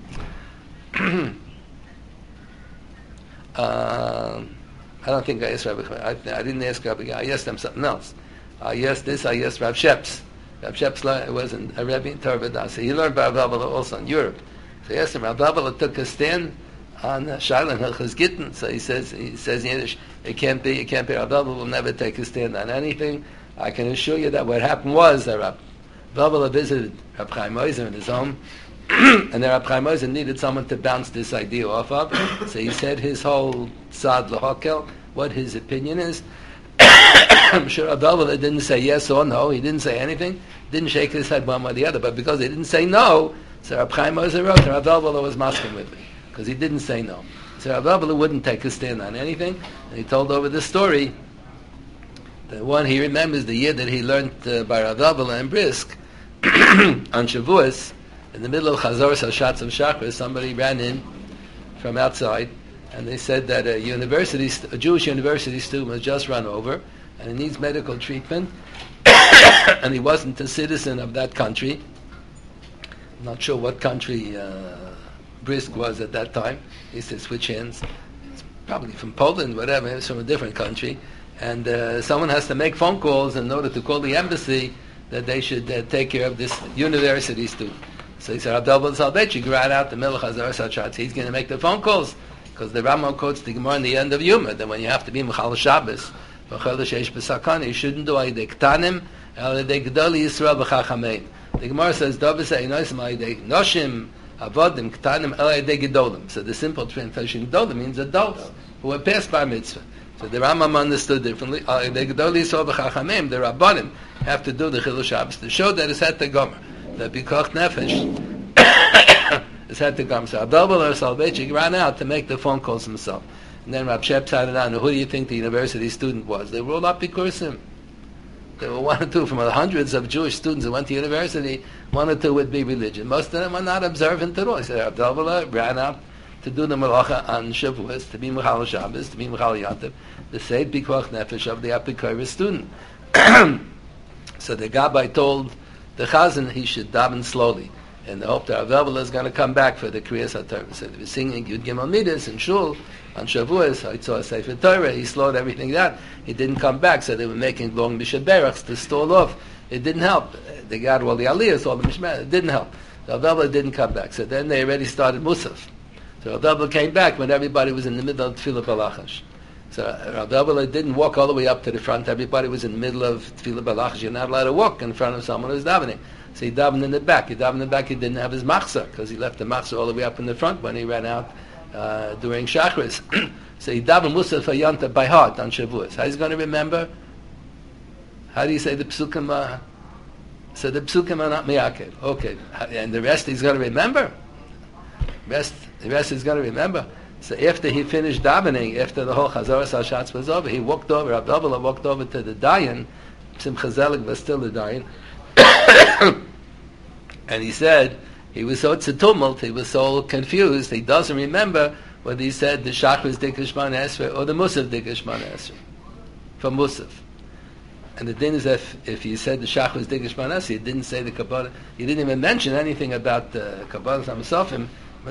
A: uh, I don't think I asked Rabbi. I, I didn't ask Rabbi. I asked him something else. I asked this. I asked Rav Sheps. Rav Sheps wasn't a Rebbe in Torah. So he learned by Rav Velvela also in Europe. So yes, Rav Abba took a stand on Shaila Hilchas Gittin. So he says, he says in Yiddish, it can't be, it can't be. Rav Abba will never take a stand on anything. I can assure you that what happened was that Rav Abba visited Rav Chaim Oizer in his home, and then Rav Chaim Oizer needed someone to bounce this idea off of. So he said his whole Tzad L'Hokel, what his opinion is. I'm sure Rav Abba didn't say yes or no. He didn't say anything. Didn't shake his head one way or the other. But because he didn't say no, so Rav Chaim Oizer wrote, and Rav Elvela was masking with me, because he didn't say no. So Rav Elvela wouldn't take a stand on anything, and he told over the story, the one he remembers, the year that he learned uh, by Rav Elvela in Brisk, on Shavuos, in the middle of Chazor Hashatz of Shachris, somebody ran in from outside, and they said that a university, st- a Jewish university student was just run over, and he needs medical treatment, and he wasn't a citizen of that country. I'm not sure what country uh, Brisk was at that time. He said switch hands. It's probably from Poland, whatever. It's from a different country. And uh, someone has to make phone calls in order to call the embassy that they should uh, take care of this university student. So he said, Abdel Salbechik ran out the Melech Hazar Sachatz. He's going to make the phone calls, because the Rambam quotes the Gemara in the end of Yuma, that when you have to be Mechal Shabbos, you shouldn't do Aydei Ktanim, Aydei Gdoli Yisrael B'chachamein. The Gemara says, Noshim, Avodim, Ktanim, El Aydei Gedolim. So the simple translation, Gedolim, means adults who were past Bar Mitzvah. So the Rambam understood differently. Aydei Gedoli Yisrael B'chachamein, the Rabbanim have to do the Chilul Shabbos to show that it's at the Gomer. That Bikoch Nefesh is had to come. So Abdel or Salvechik ran out to make the phone calls himself. And then Rab Shep sat down, who do you think the university student was? They were all Apikursim. There were one or two from the hundreds of Jewish students who went to university, one or two would be religious. Most of them were not observant at all. He said Abdel ran out to do the Malacha on Shavuos, to be Mechal Shabbos, to be Mechal Yantav, the Seid Bikoch Nefesh of the Apikuris student. So the Gabbai told the Chazan he should daven slowly, in the hope that Rav Elbel is going to come back for the Kriyas HaTorah. So they were singing Yud Gimel Midas in Shul on Shavuos. I saw a Sefer Torah. He slowed everything down. He didn't come back, so they were making long Mishaberachs to stall off. It didn't help. They got all the Aliyahs, all the Mishmah. It didn't help. Rav Elbel didn't come back. So then they already started Musaf. So Rav Elbel came back when everybody was in the middle of Tefillah Balachash. So Rav Elbel didn't walk all the way up to the front. Everybody was in the middle of Tefillah Balachash. You're not allowed to walk in front of someone who's davening. So he davened in the back. He davened in the back. He didn't have his machzah because he left the machzah all the way up in the front when he ran out uh, during Shachris. So he davened Musaf Hayanta by heart on Shavuos. How he's going to remember? How do you say the psukim? Uh, so the psukim are not miyaked. Okay, and the rest he's going to remember. Rest, the rest he's going to remember. So after he finished davening, after the whole Chazaras HaShatz was over, he walked over. Rav Elbel walked over to the Dayan. Simcha Zelig was still the Dayan. And he said he was so it's a tumult, he was so confused, he doesn't remember whether he said the Shachris Dikesh Shmona Esrei or the Musaf Dikesh Shmona Esrei from Musaf. And the thing is, if if he said the Shachris Dikesh Shmona Esrei, he didn't say the Kabbalah, he didn't even mention anything about the Kabbalah Samsofim,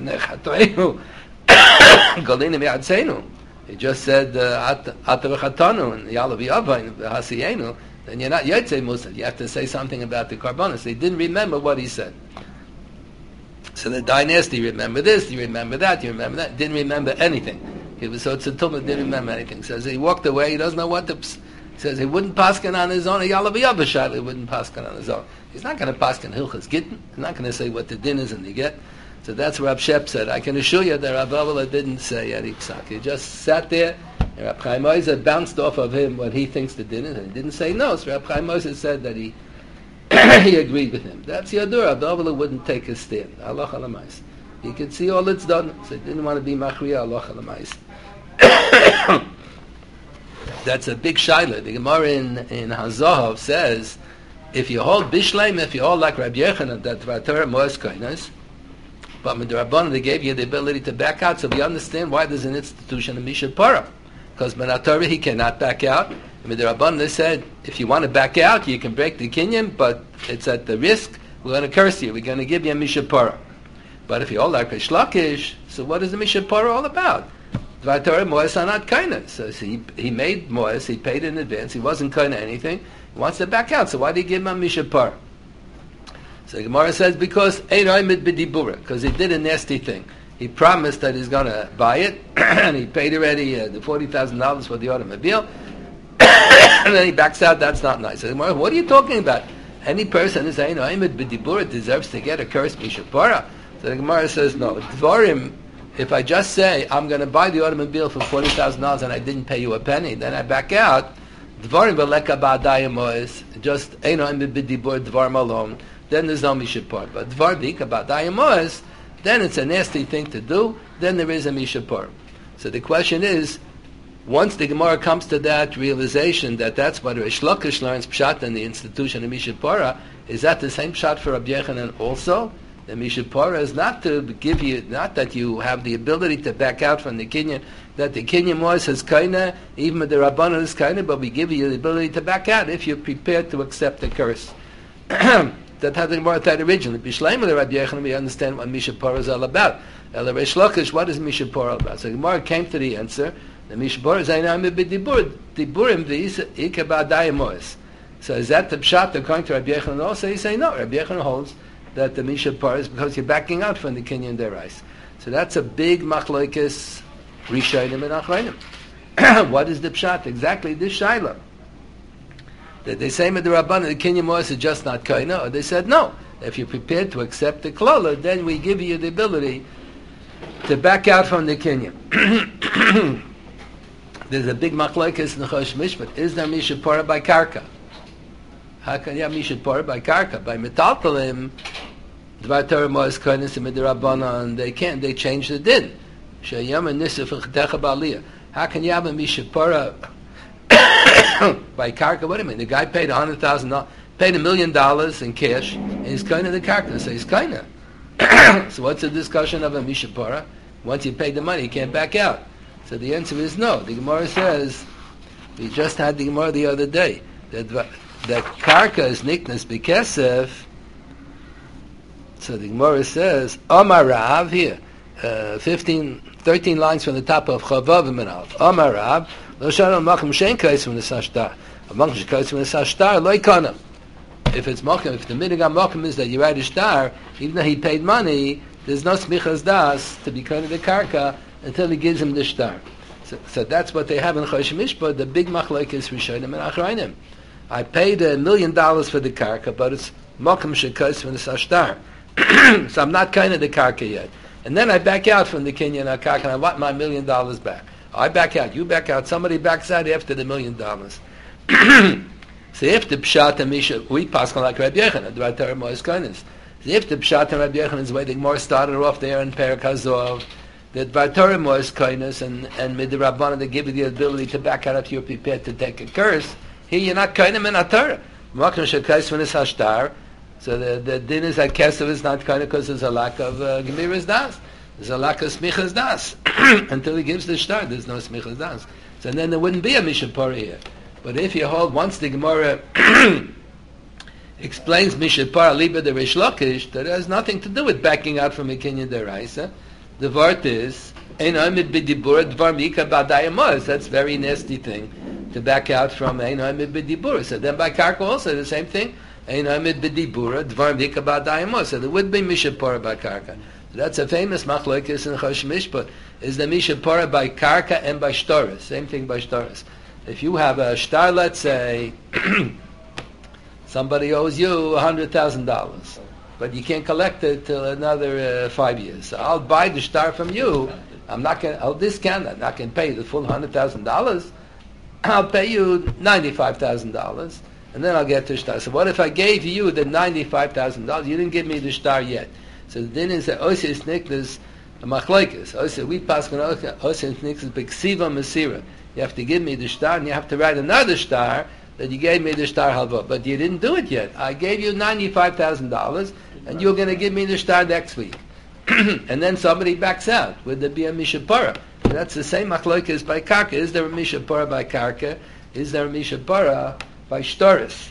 A: Golinim Yadseinu. He just said Atav Chatanu and Yalav Yavain Hasiyenu. Then you're not Yotzei Musaf. You have to say something about the Karbonos. They didn't remember what he said. So the dynasty, you remember this, you remember that, you remember that. Didn't remember anything. He was so tzutum, didn't remember anything. Says he walked away, he doesn't know what to... Says he wouldn't paskin on his own, a Yalav Yavashad, he wouldn't paskin on his own. He's not going to paskin Hilchas Gittin. He's not going to say what the din is in the get. So that's what Rav Shep said. I can assure you that Rav Elbel didn't say Yad Psak. He just sat there. And Rab Chaim Oizer bounced off of him what he thinks the din is, and he didn't say no. So Rab Chaim Oizer said that he he agreed with him. That's Yadur. Rab Elbel wouldn't take his stand. Allah Halamais. He could see all it's done, so he didn't want to be Machriya. Allah Halamais. That's a big shaila. The Gemara in in Hazahav says, if you hold Bishleim, if you hold like Rabbi Yochanan, that Torah Moes Kainas, but Midrabanan they gave you the ability to back out, so we understand why there's an institution of Mishad Parah. Because Torah he cannot back out. I mean, the Rabban they said, if you want to back out, you can break the kinyan, but it's at the risk. We're going to curse you. We're going to give you a Mishad Parah. But if you all like Rish Lakish, so what is the Mishad Parah all about? Dvar Torah Moes are not kaina. So he he made Moes, he paid in advance. He wasn't kaina anything. He wants to back out. So why did he give him a Mishad Parah? So the Gemara says because Ein Oimid B'Dibura, because he did a nasty thing. He promised that he's going to buy it, and he paid already uh, the forty thousand dollars for the automobile, and then he backs out. That's not nice. So, what are you talking about? Any person who's saying, "Oimid b'dibura" deserves to get a curse mishapara. So the Gemara says, no. Dvarim, if I just say, I'm going to buy the automobile for forty thousand dollars and I didn't pay you a penny, then I back out, Dvarim v'leka ba'adayim moes, just ein oimid b'dibura, dvarim alone, then there's no mishapara. But dvar v'ika ba'adayim moes, then it's a nasty thing to do, then there is a Mishapur. So the question is, once the Gemara comes to that realization that that's what Rish Lakish learns Pshat in the institution of Mishapura, is that the same Pshat for Rabbi Yochanan also? The Mishapura is not to give you, not that you have the ability to back out from the Kinyan, that the Kinyan Mois has kaina, even with the Rabbanan is kaina, but we give you the ability to back out if you're prepared to accept the curse. That had the Gemara that originally. Bishleim of the Rabbi Yochanan, we understand what Mishapura is all about. El Rish Lakish, what is Mishapura all about? So the Gemara came to the answer. The Mishapura is Einam b'dibur, diburim v'is ikabadayim moes. So is that the pshat according to Rabbi Yochanan also? You say no. Rabbi Yochanan holds that the Mishapura is because you're backing out from the Kinyan Derais. So that's a big machlokes Rishonim and Achronim. What is the pshat? Exactly this shaila. Did they say with the Rabbanan the Kinyan Moes is just not kaina, or they said no. If you're prepared to accept the klola, then we give you the ability to back out from the Kinyan. There's a big machlokes in the Chosh Mishpat. Is there Mishapura by karka? How can you have Mishapura by karka? By metaltalim, Dvar Torah Moes kainis and Rabbanan, they can't. They change the din. Sheyam and Nisif Chdecha Ba'aliyah. How can you have a Mishapura by karka? What do you mean? The guy paid a hundred thousand dollars, paid a million dollars in cash, and he's kind of the karka. So he's kind of. So what's the discussion of a mishapara? Once you pay the money, you can't back out. So the answer is no. The Gemara says, we just had the Gemara the other day, that that karka is niknas b'kesef, so the Gemara says, Omar Rav, here, uh, fifteen, thirteen lines from the top of Chavav and Menal. Omar Rav, lo shalom makim shein kais from the sashtar. A makim kais from the sashtar, lo ikana. If it's makim, if the minig makim is that you write a star, even though he paid money, there's no smichas das to be kind of the karka until he gives him the star. So, so that's what they have in Chosh Mishpah, the big machlok is Rishonim and Achrayim. I paid a million dollars for the karka, but it's makim shekais from the sashtar. So I'm not kind of the karka yet. And then I back out from the Kenyan karka and I want my million dollars back. I back out, you back out, somebody backs out after the million dollars. So if the Pshat and Misha, we pass on like Rabbi Yochanan, the Torah Mois Koines. So if the Pshat and Rabbi Yochanan is waiting more started off there in Perek HaZohav, that Torah Mois Koines and, and Midrabanan, they give you the ability to back out if you're prepared to take a curse. Here you're not kind of in a Torah. Makam Shekais when it's Hashtar. So the, the din is that Kesef is not kind of because there's a lack of uh, Gemiras Das. There's a lack of Smichas Das. Until he gives the star, there's no Smichas Das. So then there wouldn't be a Mishapora here. But if you hold, once the Gemara explains Mishapora Liba the Rish Lakish, that has nothing to do with backing out from a Kinyan Deraisa. The vart is, Ein Oimid B'dibura Dvar Mika B'adayamos. That's a very nasty thing, to back out from Ein Oimid B'dibura. So then by Karka also the same thing. Ein Oimid B'dibura Dvar Mika B'adayamos. So there would be Mishapora by Karka. So that's a famous machlokes in Chosh Mishpah, is the Mishapora by Karka and by Shtoris. Same thing by Shtoris. If you have a shtar, let's say, somebody owes you one hundred thousand dollars, but you can't collect it till another uh, five years. So I'll buy the shtar from you. I'm not going. I'll discount that. I'm not going to pay you the full one hundred thousand dollars. I'll pay you ninety-five thousand dollars, and then I'll get the shtar. So what if I gave you the ninety-five thousand dollars? You didn't give me the shtar yet. So the din is that osis niknas machlokes. Osis we pass on osis niknas b'ksiva masira. You have to give me the shtar, and you have to write another shtar that you gave me the shtar halva. But you didn't do it yet. I gave you ninety-five thousand dollars, and you're going to give me the shtar next week. And then somebody backs out. Would there be a mishapara? That's the same machlokes by karka. Is there a mishapara by karka? Is there a mishapara by shtoris?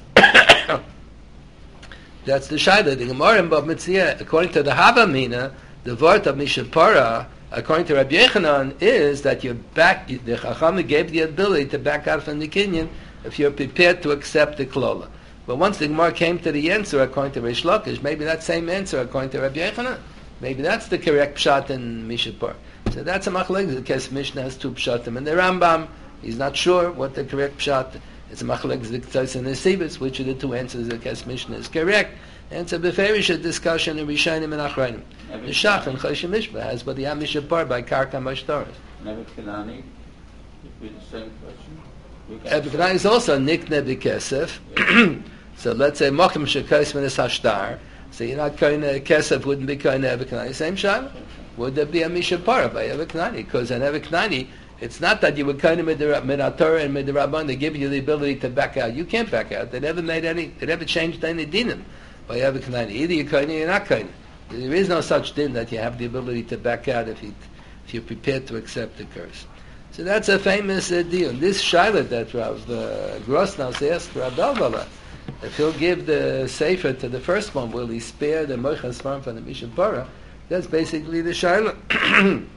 A: That's the shayla. The Gemara in Bava Metzia, according to the Havamina, the word of mishapara, according to Rabbi Yochanan, is that you back, the Chacham gave the ability to back out from the Kinyan if you're prepared to accept the Klola. But once the Gemara came to the answer according to Rish Lakish, maybe that same answer according to Rabbi Yochanan, maybe that's the correct pshat in Mishapur. So that's a machlek. The Kes Mishnah has two pshatim, and the Rambam, he's not sure what the correct pshat. It's a machlek ziktzos and nesibus, which are the two answers the Kes Mishnah is correct. And it's a beferish discussion in Rishonim and Achrayim. The Shach and Chosh Mishpah has, but the Am Mishapur by Karka Mashtaris.
B: Never Kanani, the same question.
A: Ebeknai is also nikne b'kesef. So let's say Mokim Shekais Menes Hashtar. So you're not kind of kesef wouldn't be kind of Ebeknai. Same shayla. Would there be a Mishapara by Ebeknai? Because in Ebeknai, it's not that you would kind of Torah and Midrabban, they give you the ability to back out. You can't back out. They never made any, they never changed any dinim by Ebeknai. Either you're kind or you're not kind. There is no such din that you have the ability to back out if, you, if you're prepared to accept the curse. So that's a famous uh, deal. This shayla that Rav uh, Grosnaus asked Rav Belvala, if he'll give the sefer to the first one, will he spare the moichas farm from the Mishapara? That's basically the shayla.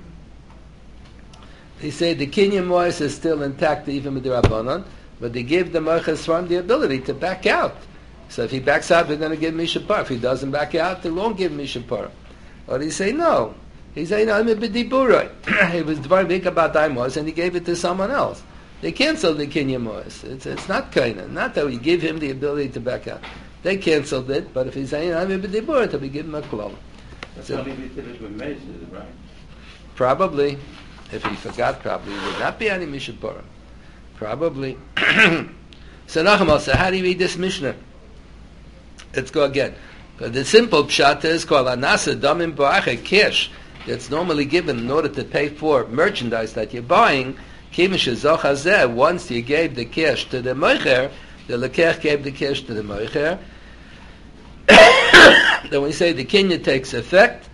A: They say the Kinyan Mois is still intact even with the Rabbanon, but they give the moichas farm the ability to back out. So if he backs out, they're going to give Mishapara. If he doesn't back out, they won't give Mishapara. Or they say no. He say no, I'm a b'diburoi. It was dvar vika b'daimos, and he gave it to someone else. They canceled the Kinyan Mois. It's it's not kind of not that we give him the ability to back out. They canceled it, but if he's saying I'm a b'diburoi, we give him a klal.
B: So, right?
A: Probably, if he forgot, probably it would not be any Mishapara. Probably. So Nachum, so how do you read this Mishnah? Let's go again. But the simple pshat is called anasa damim ba'ache cash that's normally given in order to pay for merchandise that you're buying. Once you gave the cash to the moicher, the lekech gave the cash to the moicher. Then we say the kinyan takes effect.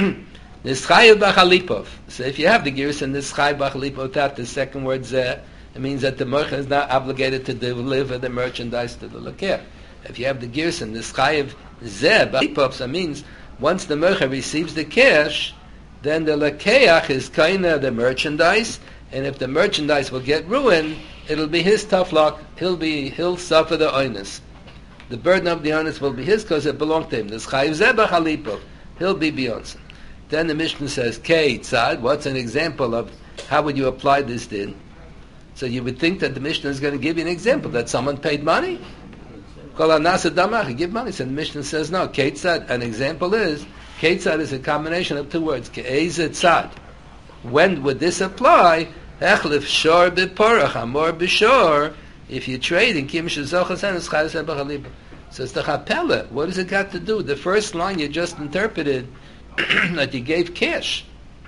A: Nischayu b'chalipov. So if you have the gears in nischayu b'chalipov, that the second word zeh, it means that the Moicher is not obligated to deliver the merchandise to the Lakeach. If you have the Gerson, the Chayiv Zeh, Balipops, that means once the Moicher receives the cash, then the Lakeach is kind of the merchandise, and if the merchandise will get ruined, it'll be his tough luck. He'll be, he'll suffer the oinus. The burden of the oinus will be his because it belonged to him. This Chayiv Zeh B'Chalipov, he'll be Beyonce. Then the Mishnah says, Kei Tzad, what's an example of how would you apply this din? So you would think that the Mishnah is going to give you an example, that someone paid money. Kol Anasa Damach, give money. So the Mishnah says, no, Kei Tzad, an example is, Kei Tzad is a combination of two words, Ke'ez Tzad. When would this apply? Echlif Shor B'Porach, Amor B'Shor, if you trade in Kim Shezochas and Eschayas B'Chalipah. So it's the Chapela. What does it got to do? The first line you just interpreted, that you gave cash.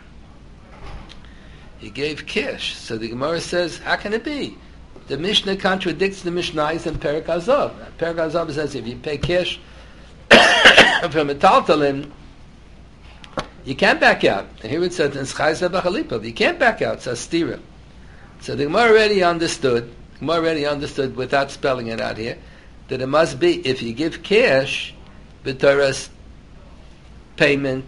A: He gave cash. So the Gemara says, how can it be? The Mishnah contradicts the Mishnayos in Perek Azov. Perek Azov says if you pay cash from a Taltalim, you can't back out. And here it says, in Schaiza B'Chalipov, you can't back out. It's a stira. So the Gemara already understood, the Gemara already understood without spelling it out here, that it must be, if you give cash, b'toras payment,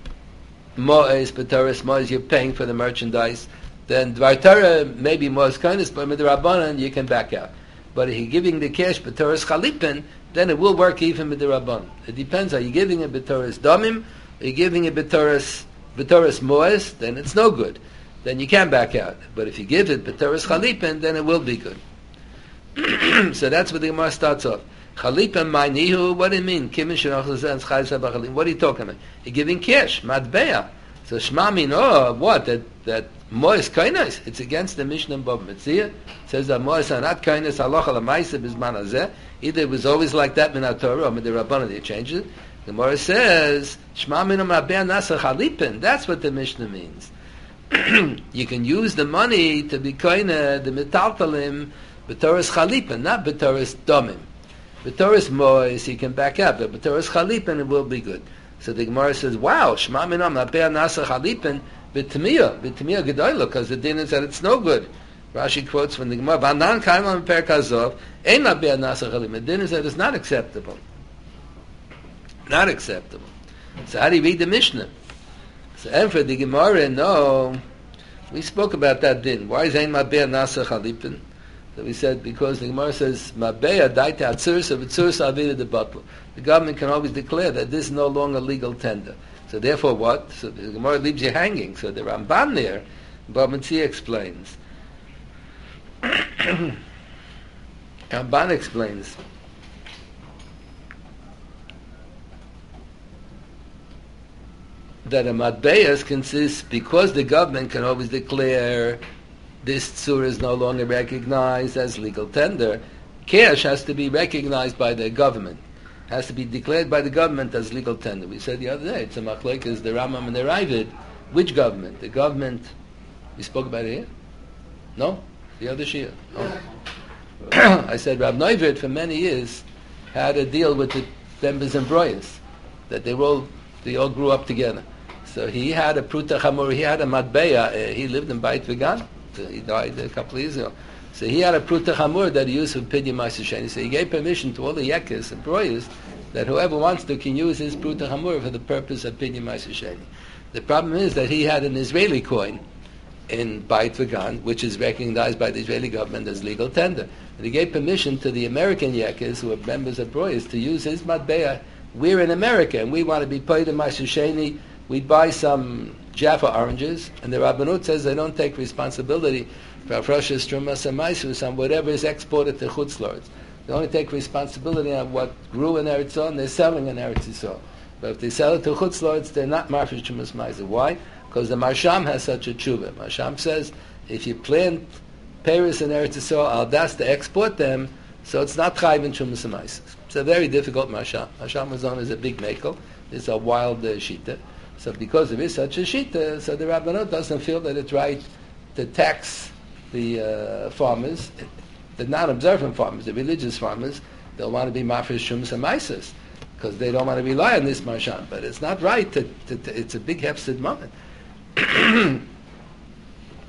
A: mo'ez, b'toras mo'ez, you're paying for the merchandise, then Dvar Torah maybe mo'ez kindness, but with the Rabbanan you can back out. But if you're giving the cash b'toras chalipin, then it will work even with the Rabbanan. It depends, are you giving it b'toras domim, are you giving it b'toras, b'toras mo'ez, then it's no good. Then you can back out. But if you give it b'toras chalipin, then it will be good. So that's what the Gemara starts off. Chalipin ma'nihu, what do you mean? What are you talking about? You're giving cash, matbeya. So shma min, oh, what? That that mo'ez kainas. It's against the Mishnah in Bava Metzia. It says that mo'ez are not kainas halacha l'maisa bizman hazeh. Either it was always like that min Torah or min the Rabbanan they changed it. The Gemara says shma min matbeya nasa chalipin. That's what the Mishnah means. You can use the money to be kaina the metaltalim b'toras chalipin, not b'toras domim. B'toras mo'ez, he can back up, but b'toras chalipin, it will be good. So the Gemara says, wow, shma minam nabeh nasa chalipin, b'tmiya, b'tmiya gedoyla, because the din is that it's no good. Rashi quotes from the Gemara, v'anan kaimam perek hazov, ein nabeh nasa chalipin. The din is that it's not acceptable. Not acceptable. So how do you read the Mishnah? So and for the Gemara, no, we spoke about that din. Why is ein nabeh nasa chalipin? So we said because the Gemara says Mabeya daita atzursa v'tzursa avida de batla. The government can always declare that this is no longer legal tender. So therefore, what? So the Gemara leaves you hanging. So the Ramban there, Bava Metzia explains. Ramban explains that a matbeyas consists because the government can always declare this tzur is no longer recognized as legal tender. Cash has to be recognized by the government. Has to be declared by the government as legal tender. We said the other day, it's a machlekes, the Rambam and the Ravid. Which government? The government, we spoke about it here? No? The other Shia? No. I said Rav Neuwirth for many years had a deal with the members and Broyas, that they were all, they all grew up together. So he had a pruta chamor, he had a matbeya, uh, he lived in Beit Vegan. He died a couple of years ago. So he had a pruta chamur that he used for pidya ma'aser sheni. So he gave permission to all the yekes and broyas that whoever wants to can use his pruta chamur for the purpose of pidya ma'aser sheni. The problem is that he had an Israeli coin in Beit Vegan, which is recognized by the Israeli government as legal tender. And he gave permission to the American yekes, who are members of broyas, to use his matbeya. We're in America, and we want to be paid in ma'aser sheni. We'd buy some Jaffa oranges, and the Rabbanut says they don't take responsibility for Afroshas, Trumas, and Maisus on whatever is exported to Chutz Lords. They only take responsibility on what grew in Eretz Yisrael, and they're selling in Eretz Yisrael. But if they sell it to Chutz Lords, they're not Marfish Trumas Maisus. Why? Because the Marsham has such a tshuva. Marsham says, if you plant Paris in Eretz Yisrael, al das to export them, so it's not Chayv in Trumas and Maisus. It's a very difficult Marsham. Marsham was known as a big makel. It's a wild uh, shita. So because there is such a shita, so the Rabbanot doesn't feel that it's right to tax the uh, farmers, the non-observant farmers, the religious farmers. They'll want to be mafresh shumas and maises because they don't want to rely on this marsham. But it's not right. To, to, to, it's a big hefsid moment.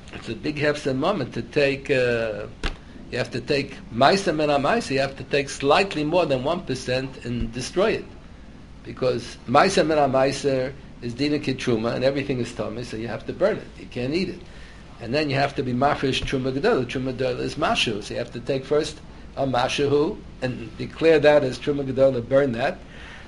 A: it's a big hefsed moment to take. Uh, you have to take ma'aser min ha'ma'aser. You have to take slightly more than one percent and destroy it, because ma'aser min ha'ma'aser is dina kitruma, and everything is tummy, so you have to burn it. You can't eat it, and then you have to be mafresh truma gedola. Truma gedola is mashu, so you have to take first a mashu and declare that as truma gedola. Burn that.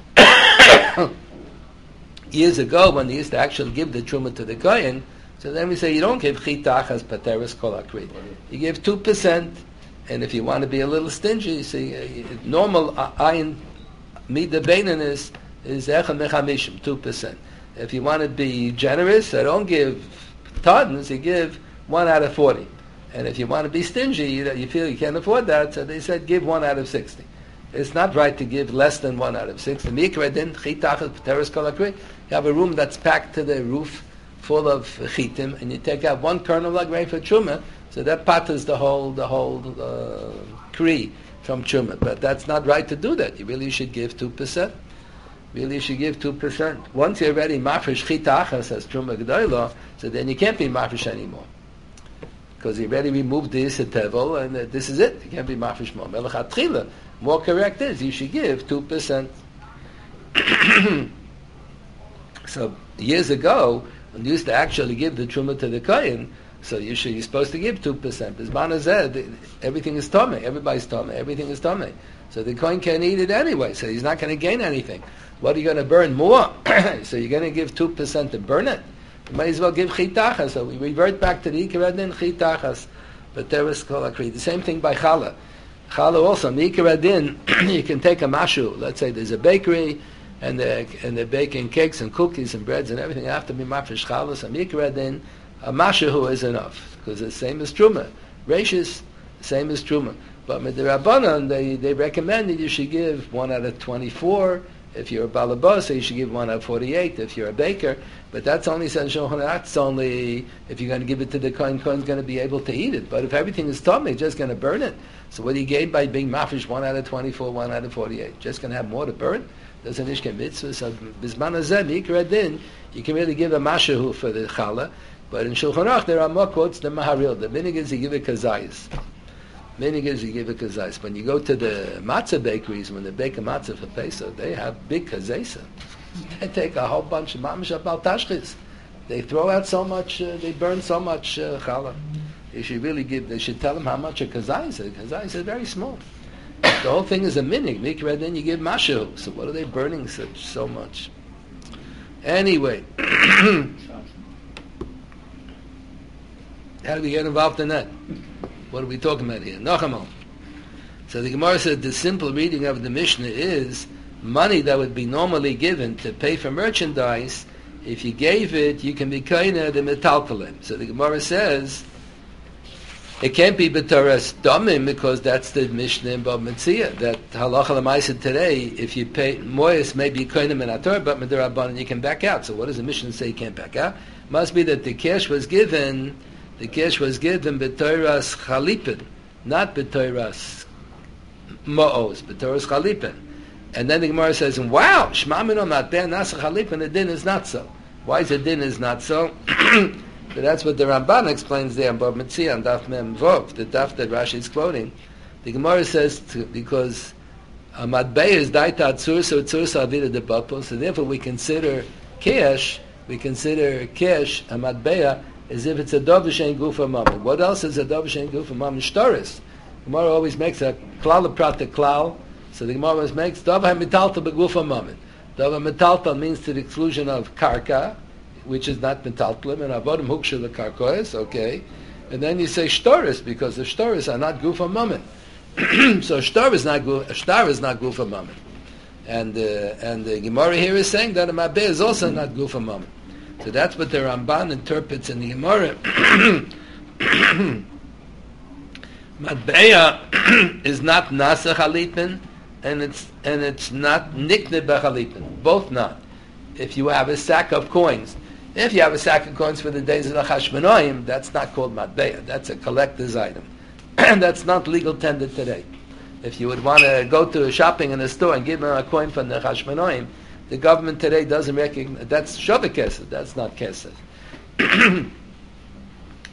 A: Years ago, when they used to actually give the truma to the kohen, so then we say you don't give chitach as pateres kol akri. You give two percent, and if you want to be a little stingy, you see, uh, normal ayin mida beinin is is echem mechamishim, two percent. If you want to be generous, so don't give tons, you give one out of forty. And if you want to be stingy, you, you feel you can't afford that, so they said give one out of sixty. It's not right to give less than one out of six. The mikra din chitach pateres kol akri. You have a room that's packed to the roof, full of chitim, and you take out one kernel like rain for truma, so that patters the whole the whole uh, kri from truma. But that's not right to do that. You really should give two percent. Really, you should give two percent. Once you're already mafresh chitachas as truma gedola, so then you can't be mafresh anymore, because you already removed the issa tevel, and uh, this is it. You can't be mafresh more. Melech atchila. More correct is you should give two percent. So years ago, when you used to actually give the truma to the kohen, so you should, you're supposed to give two percent. Bisman hazeh, everything is tomei, everybody's tomei, everything is tomei. So the kohen can't eat it anyway, so he's not going to gain anything. What are you going to burn more? So you're going to give two percent to burn it? You might as well give chitachas. So we revert back to the ikar adin chitachas. But there was kol akri. The same thing by challah. Challah also, ikar adin, you can take a mashu. Let's say there's a bakery, and they're, and they're baking cakes and cookies and breads and everything. Have to be mafresh challah. So ikar adin, a mashu is enough, because it's the same as truma. Rashis, same as truma. But with the Rabbanan, they, they recommend that you should give one out of twenty-four. If you're a balabasa, you should give one out of forty-eight. If you're a baker, but that's only says that's only if you're going to give it to the kohen. Kohen's going to be able to eat it. But if everything is tummy, just going to burn it. So what do you gain by being mafresh one out of twenty-four, one out of forty-eight? Just going to have more to burn. There's an ishke mitzvah. So bisman hazeh mikra din, you can really give a mashahu for the challah. But in Shulchan Aruch there are more quotes than maharil. The minig is you give it kazayis. Minig is you give it kazayis. When you go to the matzah bakeries, when they bake a matzah for Pesach, they have big kazayis. They take a whole bunch of mamish abal tashchis. They throw out so much, uh, they burn so much uh, challah. They should really give, they should tell them how much a kazayis is. Kazayis is very small. The whole thing is a minig. Mikra, then you give mashu. So what are they burning such so much? Anyway. How do we get involved in that? What are we talking about here? Nochamal. So the Gemara said the simple reading of the Mishnah is money that would be normally given to pay for merchandise. If you gave it, you can be kaina the metaltalim. So the Gemara says it can't be b'toras damim, because that's the Mishnah in Bab Metzia. That halacha l'maisa today, if you pay moyes, maybe kaina menator, but midirabanan you can back out. So what does the Mishnah say? You can't back out. Must be that the cash was given. The cash was given b'toras chalipin, not b'toras mo'os, b'toras chalipin. And then the Gemara says, wow, shma mino matbeh nasa chalipin, the din is not so. Why is the din is not so? But that's what the Ramban explains there in Bab Metzia on Daf Mem Vov, the Daf that Rashi is quoting. The Gemara says, to, because a matbeh is daita tzur, so tzur savida de bapos, so therefore we consider cash, we consider cash, a matbeh, as if it's a davar shein gufa mammon. What else is a davar shein gufa mammon? Shtaris. Gemara always makes a klal prata klal. So the Gemara always makes davar metalta begufa mammon. Davar metalta means to the exclusion of karka, which is not metaltalim, and avodim huksha the karkois. Okay, and then you say shtaris, because the shtaris are not gufa mammon. So shtar is not gu- shtar is not gufa mammon, and uh, and the Gemara here is saying that a mabeh is also not gufa mammon. So that's what the Ramban interprets in the Gemara. Matbeya is not nasa chalipin, and it's and it's not nikne bechalipin. Both not. If you have a sack of coins, if you have a sack of coins for the days of the Chashmonaim, that's not called matbeya. That's a collector's item, and that's not legal tender today. If you would want to go to a shopping in a store and give them a coin from the Chashmonaim, the government today doesn't recognize, that's Shavah Kesef, that's not Kesef.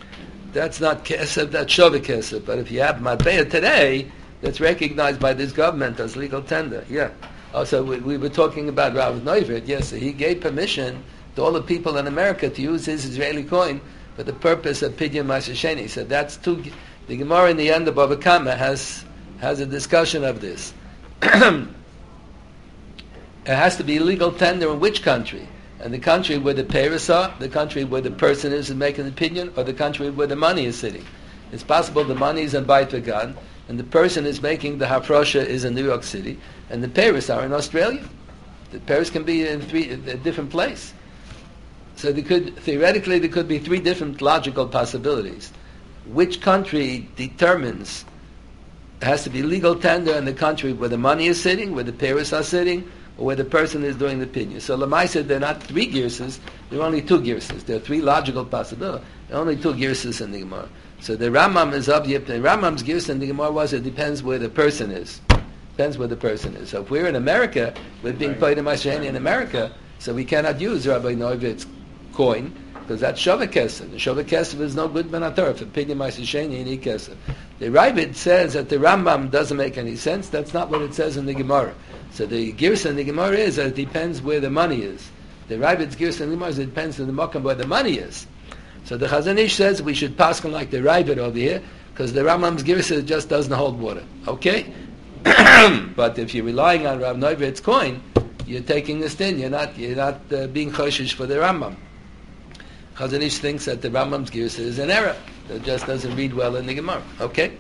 A: that's not kesef, that's shove kesef. But if you have matbeya today, that's recognized by this government as legal tender. Yeah. Also, we, we were talking about Rav Neuvert. Yes, he gave permission to all the people in America to use his Israeli coin for the purpose of Pidyon Masasheni. He said that's too. The Gemara in the end of Bava Kama has has a discussion of this. It has to be legal tender in which country? And the country where the peiros are, the country where the person is making the opinion, or the country where the money is sitting. It's possible the money is in Beit Vegan, and the person is making the hafrosha is in New York City, and the peiros are in Australia. The peiros can be in three a different place. So there could theoretically there could be three different logical possibilities. Which country determines it has to be legal tender in the country where the money is sitting, where the peiros are sitting, or where the person is doing the opinion. So Lamaisa, they're not three girses, they're only two girses. There are three logical possibilities. There are only two girses in the Gemara. So the Rambam is up, the Rambam's girse in the Gemara was it depends where the person is. Depends where the person is. So if we're in America, we're being paid in Mashani in America, so we cannot use Rabbi Neuvert's coin, because that's Shavah Kesef. The Shavah Kesef is no good benator for Pidyon Mashani and Kesef. The Ravid says that the Rambam doesn't make any sense. That's not what it says in the Gemara. So the girsa in the Gemara is that it depends where the money is. The Ravid's girsa in the Gemara is it depends on the Mokum where the money is. So the Chazon Ish says we should pass on like the Ravid over here, because the Rambam's girsa just doesn't hold water. Okay? But if you're relying on Rav Neuvert's coin, you're taking a stand. You're not, you're not uh, being choshish for the Rambam. Chazon Ish thinks that the Rambam's girsa is an error. It just doesn't read well in the Gemara. Okay?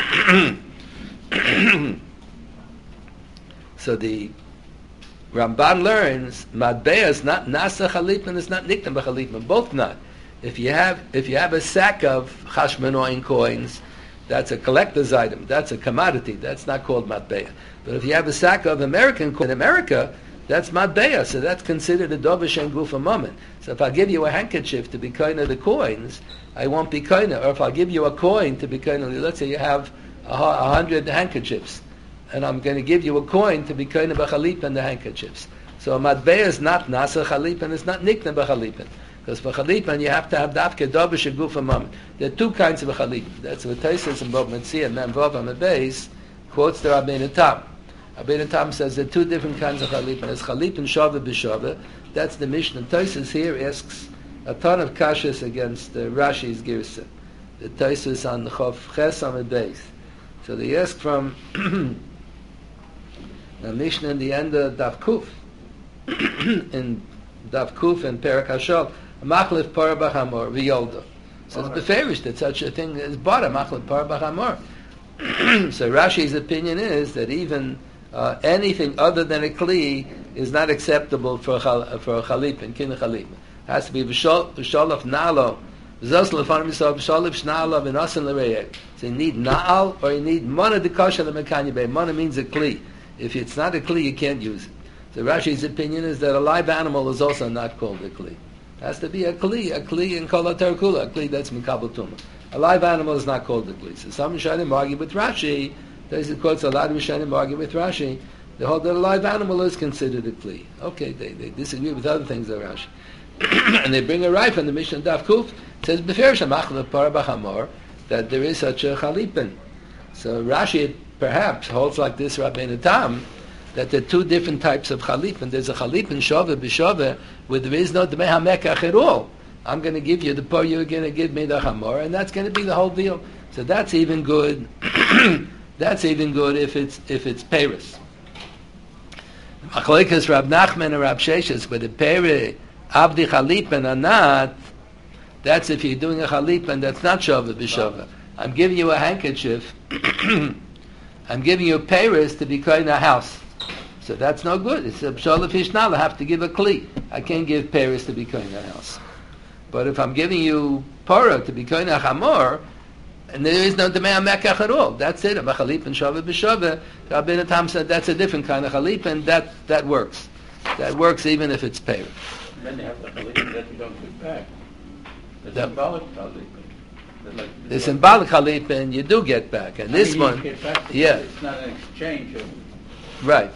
A: So the Ramban learns Matbeya is not Nasa Chalipin, it's not Niktam B'Chalipin, both not. If you have if you have a sack of Chashmonaim coins, that's a collector's item, that's a commodity, that's not called Matbeya. But if you have a sack of American coins in America, that's Matbeya, so that's considered a Dovish and Gufa moment. So if I give you a handkerchief to be kind of the coins, I won't be kind of, or if I give you a coin to be kind of, let's say you have a, a hundred handkerchiefs, and I'm going to give you a coin to be kind of a chalip and the handkerchiefs. So a matbeya is not nasa chalip and it's not nikna b'chalipin. Because for chalipin you have to have dafke dovish and gufa moment. There are two kinds of a chalip. That's what Taisus and Bob Metzia and Memvov on the base quotes the Rabbeinu Tam. Rabbeinu Tam says there are two different kinds of chalipin. There's chalipin shava b'shava. That's the Mishnah. Taisus here asks a ton of kashas against uh, Rashi's girsa. The Taisus on the Chof Ches on the base. So they ask from the Mishnah in the end of Daf Kuf, in Daf Kuf and Perak Hashal, Machlif Parabach Hamor V'Yolda. So it's beferish that such a thing is bought a Machlif Parabach Hamor. So Rashi's opinion is that even uh, anything other than a kli is not acceptable for a, chal- for a chalipin, kin chalipin. It has to be v'shol of nalo. So you need na'al or you need mana dekasha the mekanya bay. Mana means a kli. If it's not a kli, you can't use it. So Rashi's opinion is that a live animal is also not called a kli. It has to be a kli, a kli in kol terkula, a kli that's mikabel tumah. A live animal is not called a kli. So some Rishonim argue with Rashi. There's quotes a lot of Rishonim argue with Rashi. They hold that a live animal is considered a kli. Okay, they, they disagree with other things of Rashi. And they bring a right from the Mishnah Daf Kuf. It says beferish hamachlev parabach hamor that there is such a chalipin. So Rashi perhaps holds like this Rabbeinu Tam that there are two different types of chalipin. There's a chalipin shove b'shove where there is no dmei hamekach at all. I'm going to give you the par, you're going to give me the hamor, and that's going to be the whole deal. So that's even good. That's even good if it's if it's peiros. Machlekes Rab Nachman and Rab Sheshes where the peiros abdi chalipin or not, that's if you're doing a chalipin that's not shava b'shava. I'm giving you a handkerchief. I'm giving you a peiros to be in a house. So that's no good. It's a b'shala fishnal. I have to give a kli. I can't give peiros to be in a house. But if I'm giving you para to be in a chamor, and there is no demei mekach at all, that's it. I'm a chalipin shava b'shava. Rabbeinu Tam said that's a different kind of chalipin. That that works. That works even if it's peiros.
B: And then they have the chalipin that you don't give back. The
A: That-
B: symbolic chalipin. Like,
A: The symbolic chalipin you do get back, and
B: I
A: this
B: mean, you
A: one,
B: get back,
A: yeah.
B: It's not an exchange of,
A: right.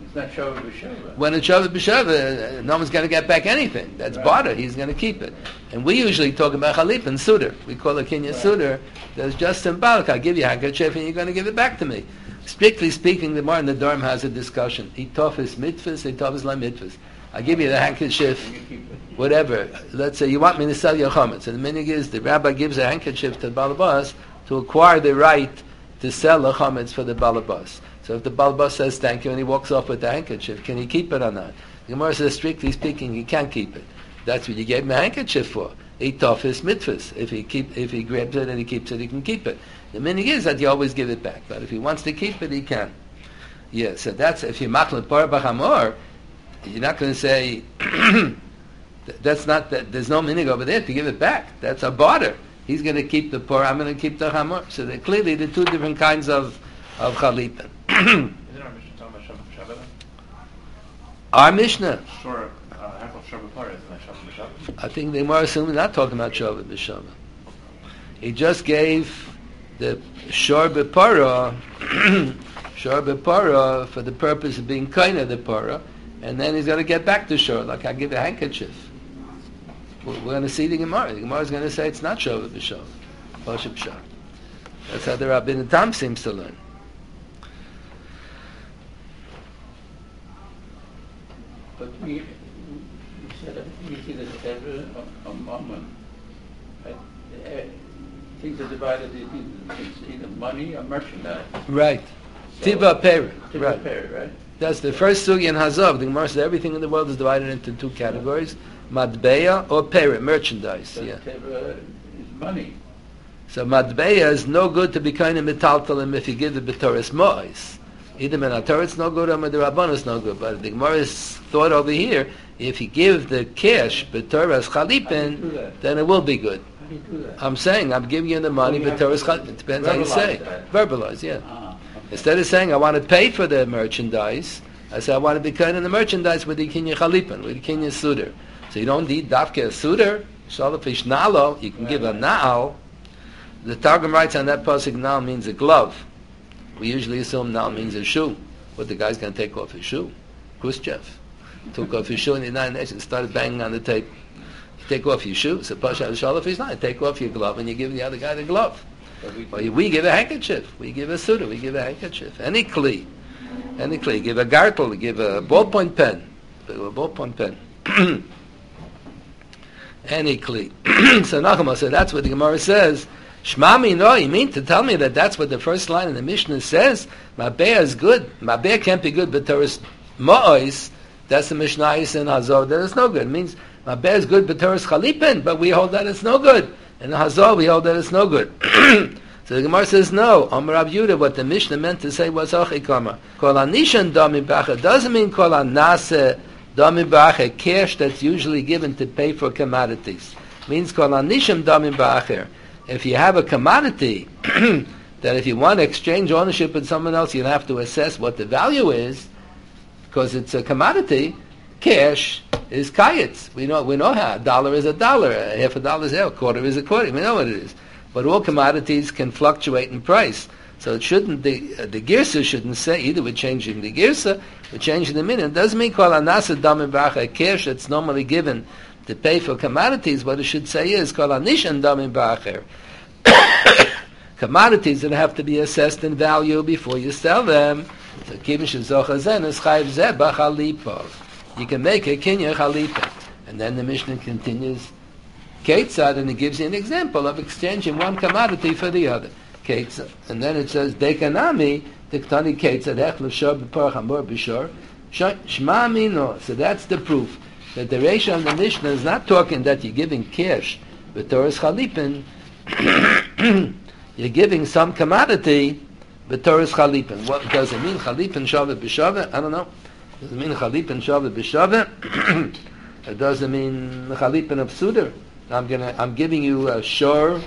B: It's not Shava B'Shava.
A: When it's Shava B'Shava, no one's going to get back anything. That's
B: Right.
A: barter. He's going to keep it. And we usually talk about Chalip and Suder. We call it Kinya
B: Right.
A: Suder. That's just symbolic. I'll give you a handkerchief and you're going to give it back to me. Strictly speaking, the Mar in the Dorm has a discussion. Itofis mitzvahs, itofis la mitzvahs. I give you the handkerchief,
B: And you keep it.
A: whatever. Let's say you want me to sell your chametz. And the minhag is the rabbi gives a handkerchief to the balabas to acquire the right to sell the chametz for the balabas. So if the balabas says thank you and he walks off with the handkerchief, can he keep it or not? The Gemara says, strictly speaking, he can't keep it. That's what you gave him a handkerchief for. Itofis mitzvahs. If he keep, if he grabs it and he keeps it, he can keep it. The minhag is that you always give it back. But if he wants to keep it, he can. Yeah, so that's, if you're machlet par b'chamor, you're not going to say, that's not, that, there's no minhag over there to give it back. That's a barter. He's going to keep the poor, I'm going to keep the chamor. So they're clearly the two different kinds of, of chalipin.
C: Isn't our Mishnah talking about Shabbat B'Shabbat?
A: Our Mishnah,
C: Sure, uh, half of Shabbat Par isn't that Shabbat B'Shabbat?
A: I think they were assuming not talking about Shabbat B'Shabbat. He just gave the Shor B'Para, Shor B'Para for the purpose of being kind of the Para, and then he's going to get back to Shor, like I give a handkerchief. We're, we're going to see the Gemara. The Gemara is going to say it's not Shabbat B'Shabbat. Pashup Shah. That's how the Rabbeinu Tam seems to learn.
B: But we, we said that we see that every a, a moment, uh, uh, things are divided into it's either money or merchandise.
A: Right.
B: So-
A: Tiva Peri.
B: Tiva
A: Right.
B: Peri, right?
A: That's the first sugi in Hazav. The Gemara says everything in the world is divided into two categories: Madbeya or Peri, merchandise.
B: So
A: Yeah.
B: Teva is money.
A: So Madbeya is no good to be kind of metaltalim if you give the B'toris Mo'is. Either Menator it's no good or Medarabban it's no good. But the Gemara is thought over here, if you give the cash B'toris
B: How do you do
A: Chalipin,
B: that?
A: then it will be good.
B: How do you do that?
A: I'm saying, I'm giving you the money,
B: Oh, you have
A: B'toris
B: to
A: Chalipin. It depends how you
B: verbalize
A: say.
B: that.
A: Verbalize, yeah.
B: Ah, okay.
A: Instead of saying, I want to pay for the merchandise, I say, I want to be kind of the merchandise with the Kinya Chalipin, with the Kinya Suder. So you don't need Dafke a Suder, Shalafish Nalo, you can give a Na'al. The Targum writes on that pasuk, Na'al means a glove. We usually assume Na'al means a shoe. What, the guy's going to take off his shoe? Khrushchev took off his shoe in the United Nations, started banging on the tape. You take off your shoe, so Pasha Shalafish Na'al, take off your glove and you give the other guy the glove.
B: But we-
A: Well, we give a handkerchief. We give a suda. We give a handkerchief. Any kli. Any kli. Give a gartel. Give a ballpoint pen. Give a ballpoint pen. Any kli. So Nachama said, that's what the Gemara says. Shmami, no, you mean to tell me that that's what the first line in the Mishnah says? Mabea is good. Mabea can't be good, but there is ma'ois. That's the Mishnayos in Hazor. That it's no good. It means Mabea is good, but there is chalipin. But we hold that it's no good. In the Hazor, we hold that it's no good. So the Gemara says, no. Amar Rav Yehuda, what the Mishnah meant to say was achikama. Kol anishan dami bacha doesn't mean kol anase dami bacha, cash that's usually given to pay for commodities. It means kol anisham dami bacher. If you have a commodity that if you want to exchange ownership with someone else, you'll have to assess what the value is, because it's a commodity. Cash is kayetz. We know we know how a dollar is a dollar, a half a dollar is a quarter is a quarter. We know what it is. But all commodities can fluctuate in price. So it shouldn't the uh, the girsa shouldn't say either we're changing the girsa, we're changing the minyan. It doesn't mean kol anasa dam b'acher, cash that's normally given to pay for commodities. What it should say is kol anishan dam b'acher. Commodities that have to be assessed in value before you sell them. So kivin shezocha zen is chayiv zeh b'chalipov. You can make a kinya chalipa. And then the Mishnah continues Ketzad, and it gives you an example of exchanging one commodity for the other. Ketzad. And then it says, Dekanami, Tiktani Ketzad, Ech l'shor b'par chamor b'shor, Shma mino. So that's the proof that the Reisha of the Mishnah is not talking that you're giving cash with Torah's Chalipin. You're giving some commodity with Torah's Chalipin. What does it mean? Chalipin Shaveh b'Shaveh? I don't know. Does it mean Chalipin Shaveh b'Shaveh? It doesn't mean Chalipin of Suder. I'm gonna. I'm giving you a shor.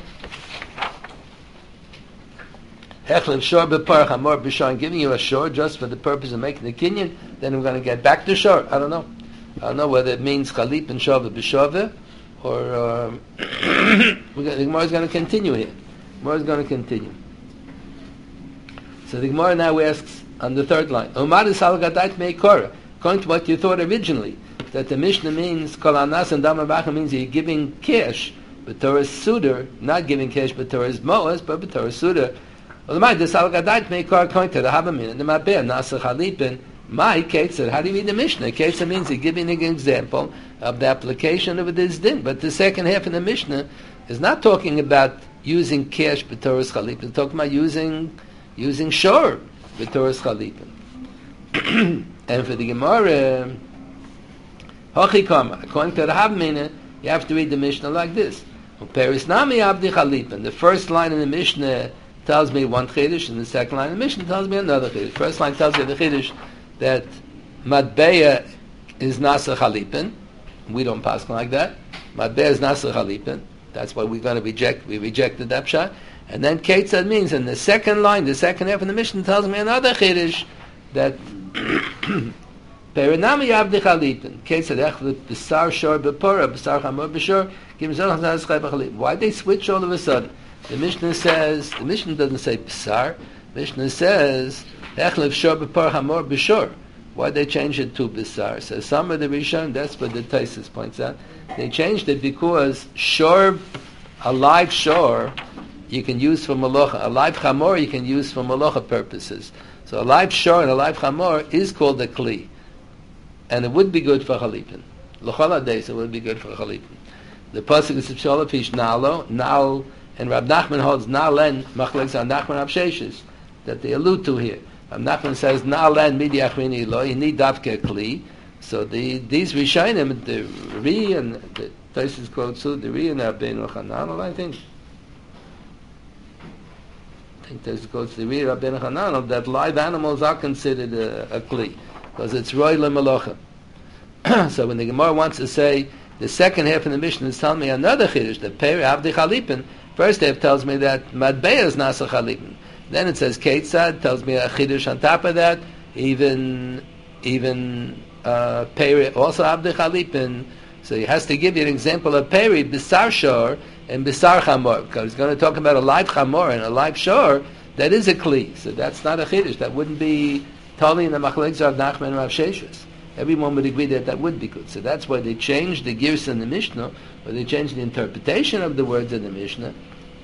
A: Hechlev shor b'parach amor b'shor. I'm giving you a shor just for the purpose of making the kinyan. Then we're going to get back to shor. I don't know. I don't know whether it means chalip and shor b'shor or um, we're gonna, the Gemara is going to continue here. The Gemara is going to continue. So the Gemara now asks on the third line. Umar is Salgadait Meikora. According to what you thought originally, that the Mishnah means Kol Anas and Damabacha means you're giving cash, but Torah Suder, not giving cash, but Torah is Moas, but Torah Suder. Well, the the Salgadait Meikora according to the Habamin and the Mabeh Nasa Chalipin. My Ketzah, how do you read the Mishnah? Ketzah means you're giving an example of the application of this din. But the second half of the Mishnah is not talking about using cash b'toras chalipin. It's talking about using using shor b'toras chalipin. And for the Gemara, Hochi Kama, according to the Havmina, you have to read the Mishnah like this. Peris nami abdi chalipin. The first line in the Mishnah tells me one chiddush, and the second line in the Mishnah tells me another chiddush. First line tells you the chiddush that Matbeya is Nasa Chalipin. We don't pass like that. Matbeya is Nasa Chalipin. That's why we're going to reject. We rejected that pshat. And then Ketzad means in the second line, the second half of the Mishnah tells me another chiddush that Perinami Abdi Chalipin. Ketzad Echlet B'sar Shor B'Pora B'sar Chamor B'Shor Gimzol Chazaz Chai B'Chalipin. Why they switch all of a sudden? The Mishnah says the Mishnah doesn't say B'sar. Mishnah says Echlev Shor B'Por Hamor B'Shor. Why they change it to B'Sar? So some of the Rishon, that's what the Taisus points out. They changed it because Shor, a live Shor, you can use for Malacha. A live Chamor you can use for Malacha purposes. So a live Shor and a live Chamor is called a Kli. And it would be good for Chalipin. L'chol days it would be good for Chalipin. The Pasuk is Sholofish Nalo, Nal, and Rab Nachman holds Nalen, Machlekes on Nachman Rab Sheshes, that they allude to here. Rab Nachman says, Na'alen midi achrini lo, you need davke kli. So the, these Rishonim, the Ri and the Taisus quotes too, the Ri and Rabbeinu Chananel, I think. I think Taisus quotes the Ri and Rabbeinu Chananel, that live animals are considered a, a kli, because it's roi lemelocha. So when the Gemara wants to say, the second half of the Mishnah is telling me another chiddush, that Peri Avdi Chalipin, first half tells me that Madbeya is Nasa Chalipin. Then it says Ketzad, tells me a chiddush on top of that. Even even uh, Peri, also Abdi Chalipin. So he has to give you an example of Peri, Bisar Shor, and Bisar Chamor. Because he's going to talk about a live Chamor and a live Shor, that is a Kli. So that's not a chiddush. That wouldn't be totally in the Machlekes of Nachman and Rav Sheshes. Everyone would agree that that would be good. So that's why they changed the Girs in the Mishnah, or they changed the interpretation of the words in the Mishnah.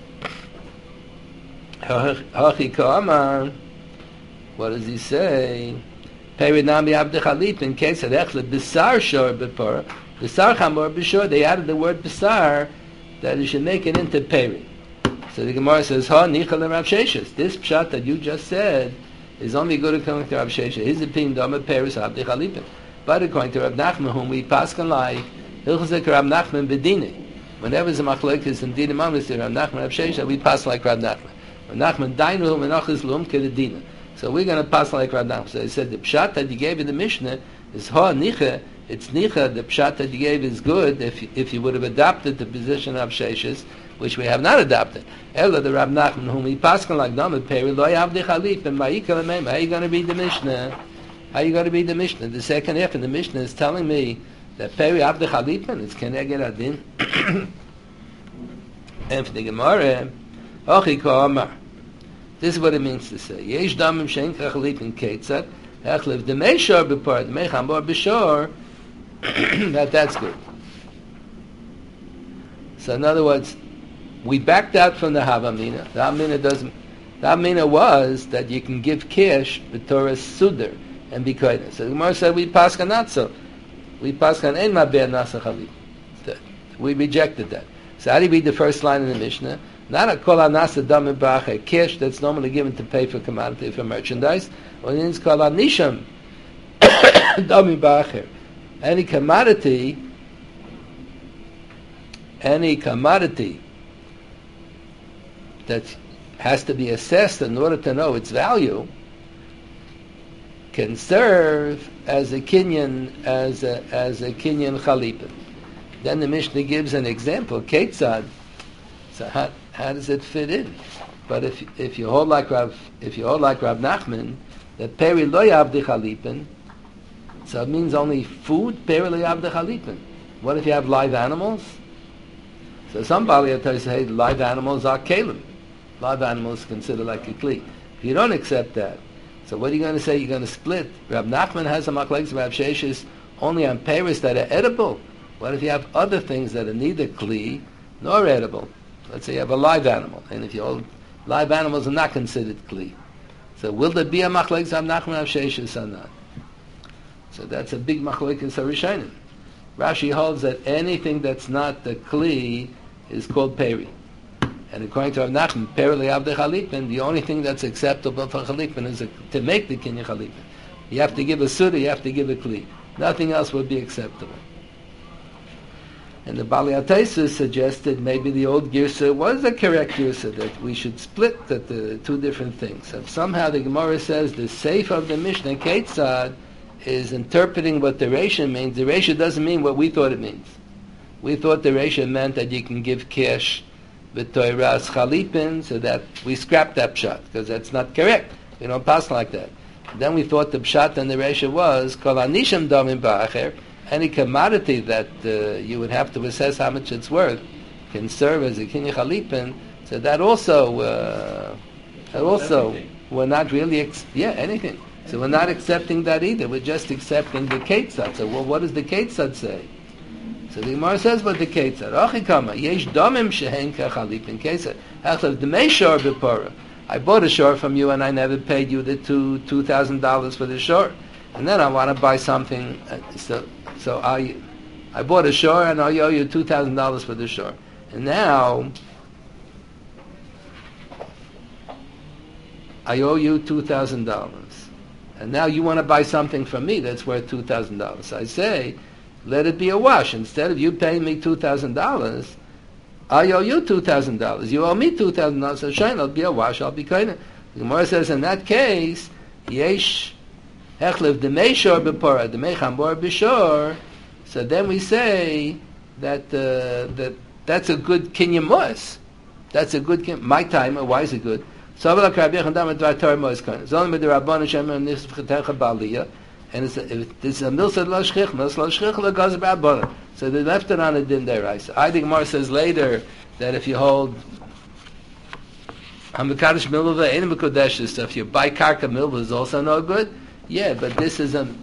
A: Hachi Ka'amar, what does he say? Perinami Abdi Chalip, in case of Echlet, Bisar Shor B'Por, Bisar Chamor B'Shor, they added the word Bisar, that you should make it into Peri. So the Gemara says, Ha, Nichal Rav Sheshes. This pshat that you just said is only good according to Rav Sheshes. His opinion, Dama Peris Abdi Chalipin. But according to Rav Nachman, whom we pass on like, Hilchazek Rav Nachman Bedine. Whenever the Machlekes in Dina Mamlis, Rav Nachman Rav Sheshes, we pass like Rav Nachman. Nachman Dainu Menachis Lum Kedina. So we're going to pass like Rav Nachman. So he said the pshat that you gave in the Mishnah is ha nicha. It's nicha. The pshat that you gave is good if if you would have adopted the position of Sheshes, which we have not adopted. Ella the Rav Nachman whom we pass like Namad Peri Lo Yavdi Chalip and Ma'ikal Mem. How are you going to read the Mishnah? How are you going to read the Mishnah? The second half of the Mishnah is telling me that Peri Avdi Chalipin is Keneged Adin. And for the Gemara. This is what it means to say. Yesh damim shein kachalipin ketzad echlev demei shor b'por demei chamor b'shor. That that's good. So in other words, we backed out from the Havamina. The Havamina doesn't. The Havamina was that you can give cash b'toras suder and be kodesh. So the Gemara said we paskan not so. We paskan ein mabeh nasa chalip. We rejected that. So how do you read the first line in the Mishnah? Not a kol anasa dam a cash that's normally given to pay for commodity, for merchandise. Or it's called anisham dam b'acher. Any commodity, any commodity that has to be assessed in order to know its value can serve as a kinyan, as a as a kinyan chalipin. Then the Mishnah gives an example, ketzad. So how, how does it fit in? But if if you hold like Rav if you hold like Rav Nachman that peri lo yavdi chalipin, so it means only food. Peri lo yavdi chalipin. What if you have live animals? So some Bali say live animals are kalim. Live animals considered like a kli. If you don't accept that, So what are you going to say? You're going to split. Rab Nachman has a machlekes, Rab Sheshes only on peiros that are edible. What if you have other things that are neither kli nor edible? Let's say you have a live animal, and if you hold live animals are not considered kli. So will there be a machlekes Rab Nachman Rab Sheshes or not? So that's a big machlekes harishonim. Rashi holds that anything that's not the kli is called peri. And according to Rav Nachman, peri le'avdei chalipin, the only thing that's acceptable for chalipin is a, to make the kinyan chalipin. You have to give a suda, you have to give a kli. Nothing else would be acceptable. And the Bali Ataisus suggested maybe the old girsa was a correct girsa, that we should split the, the two different things. And somehow the Gemara says the seif of the Mishnah, Ketzad, is interpreting what the Reisha means. The Reisha doesn't mean what we thought it means. We thought the Reisha meant that you can give cash with Toiras Chalipin, so that we scrapped that pshat, because that's not correct. We don't pass like that. And then we thought the pshat and the Reisha was, Kol Anisham Damim Ba'acher, any commodity that uh, you would have to assess how much it's worth can serve as a kinyan chalipin. So that also, uh, that also,
B: Everything.
A: we're not really, ex- yeah, anything. So we're not accepting that either. We're just accepting the ketzad. So well, what does the ketzad say? So the Gemara says what the ketzad. Achikama yesh damim shehen kachalipin ketzad. Achlev demei shor b'pora. I bought a shor from you and I never paid you the two two thousand dollars for the shor, and then I want to buy something. Uh, so so I I bought a shor and I owe you two thousand dollars for the shor, and now I owe you two thousand dollars. And now you want to buy something from me that's worth two thousand dollars. I say, let it be a wash. Instead of you paying me two thousand dollars, I owe you two thousand dollars. You owe me two thousand dollars. So shine, it'll be a wash. I'll be kind of. The Gemara says, in that case, yesh hechlev demei shor b'pora, demei chambor b'shor. So then we say that uh, that that's a good kinyan mos. That's a good kinyan. My timer, why is it good? So it's only with the Rabban Hashem and this Baliyah, and it's a, it's a milsa lo shchich, milsa lo shchich lo goes about. So they left it on a din deraisa. I think Gemara says later that if you hold Hamikadosh milva and Mikodesh stuff, you buy karka milva is also no good. Yeah, but this is a.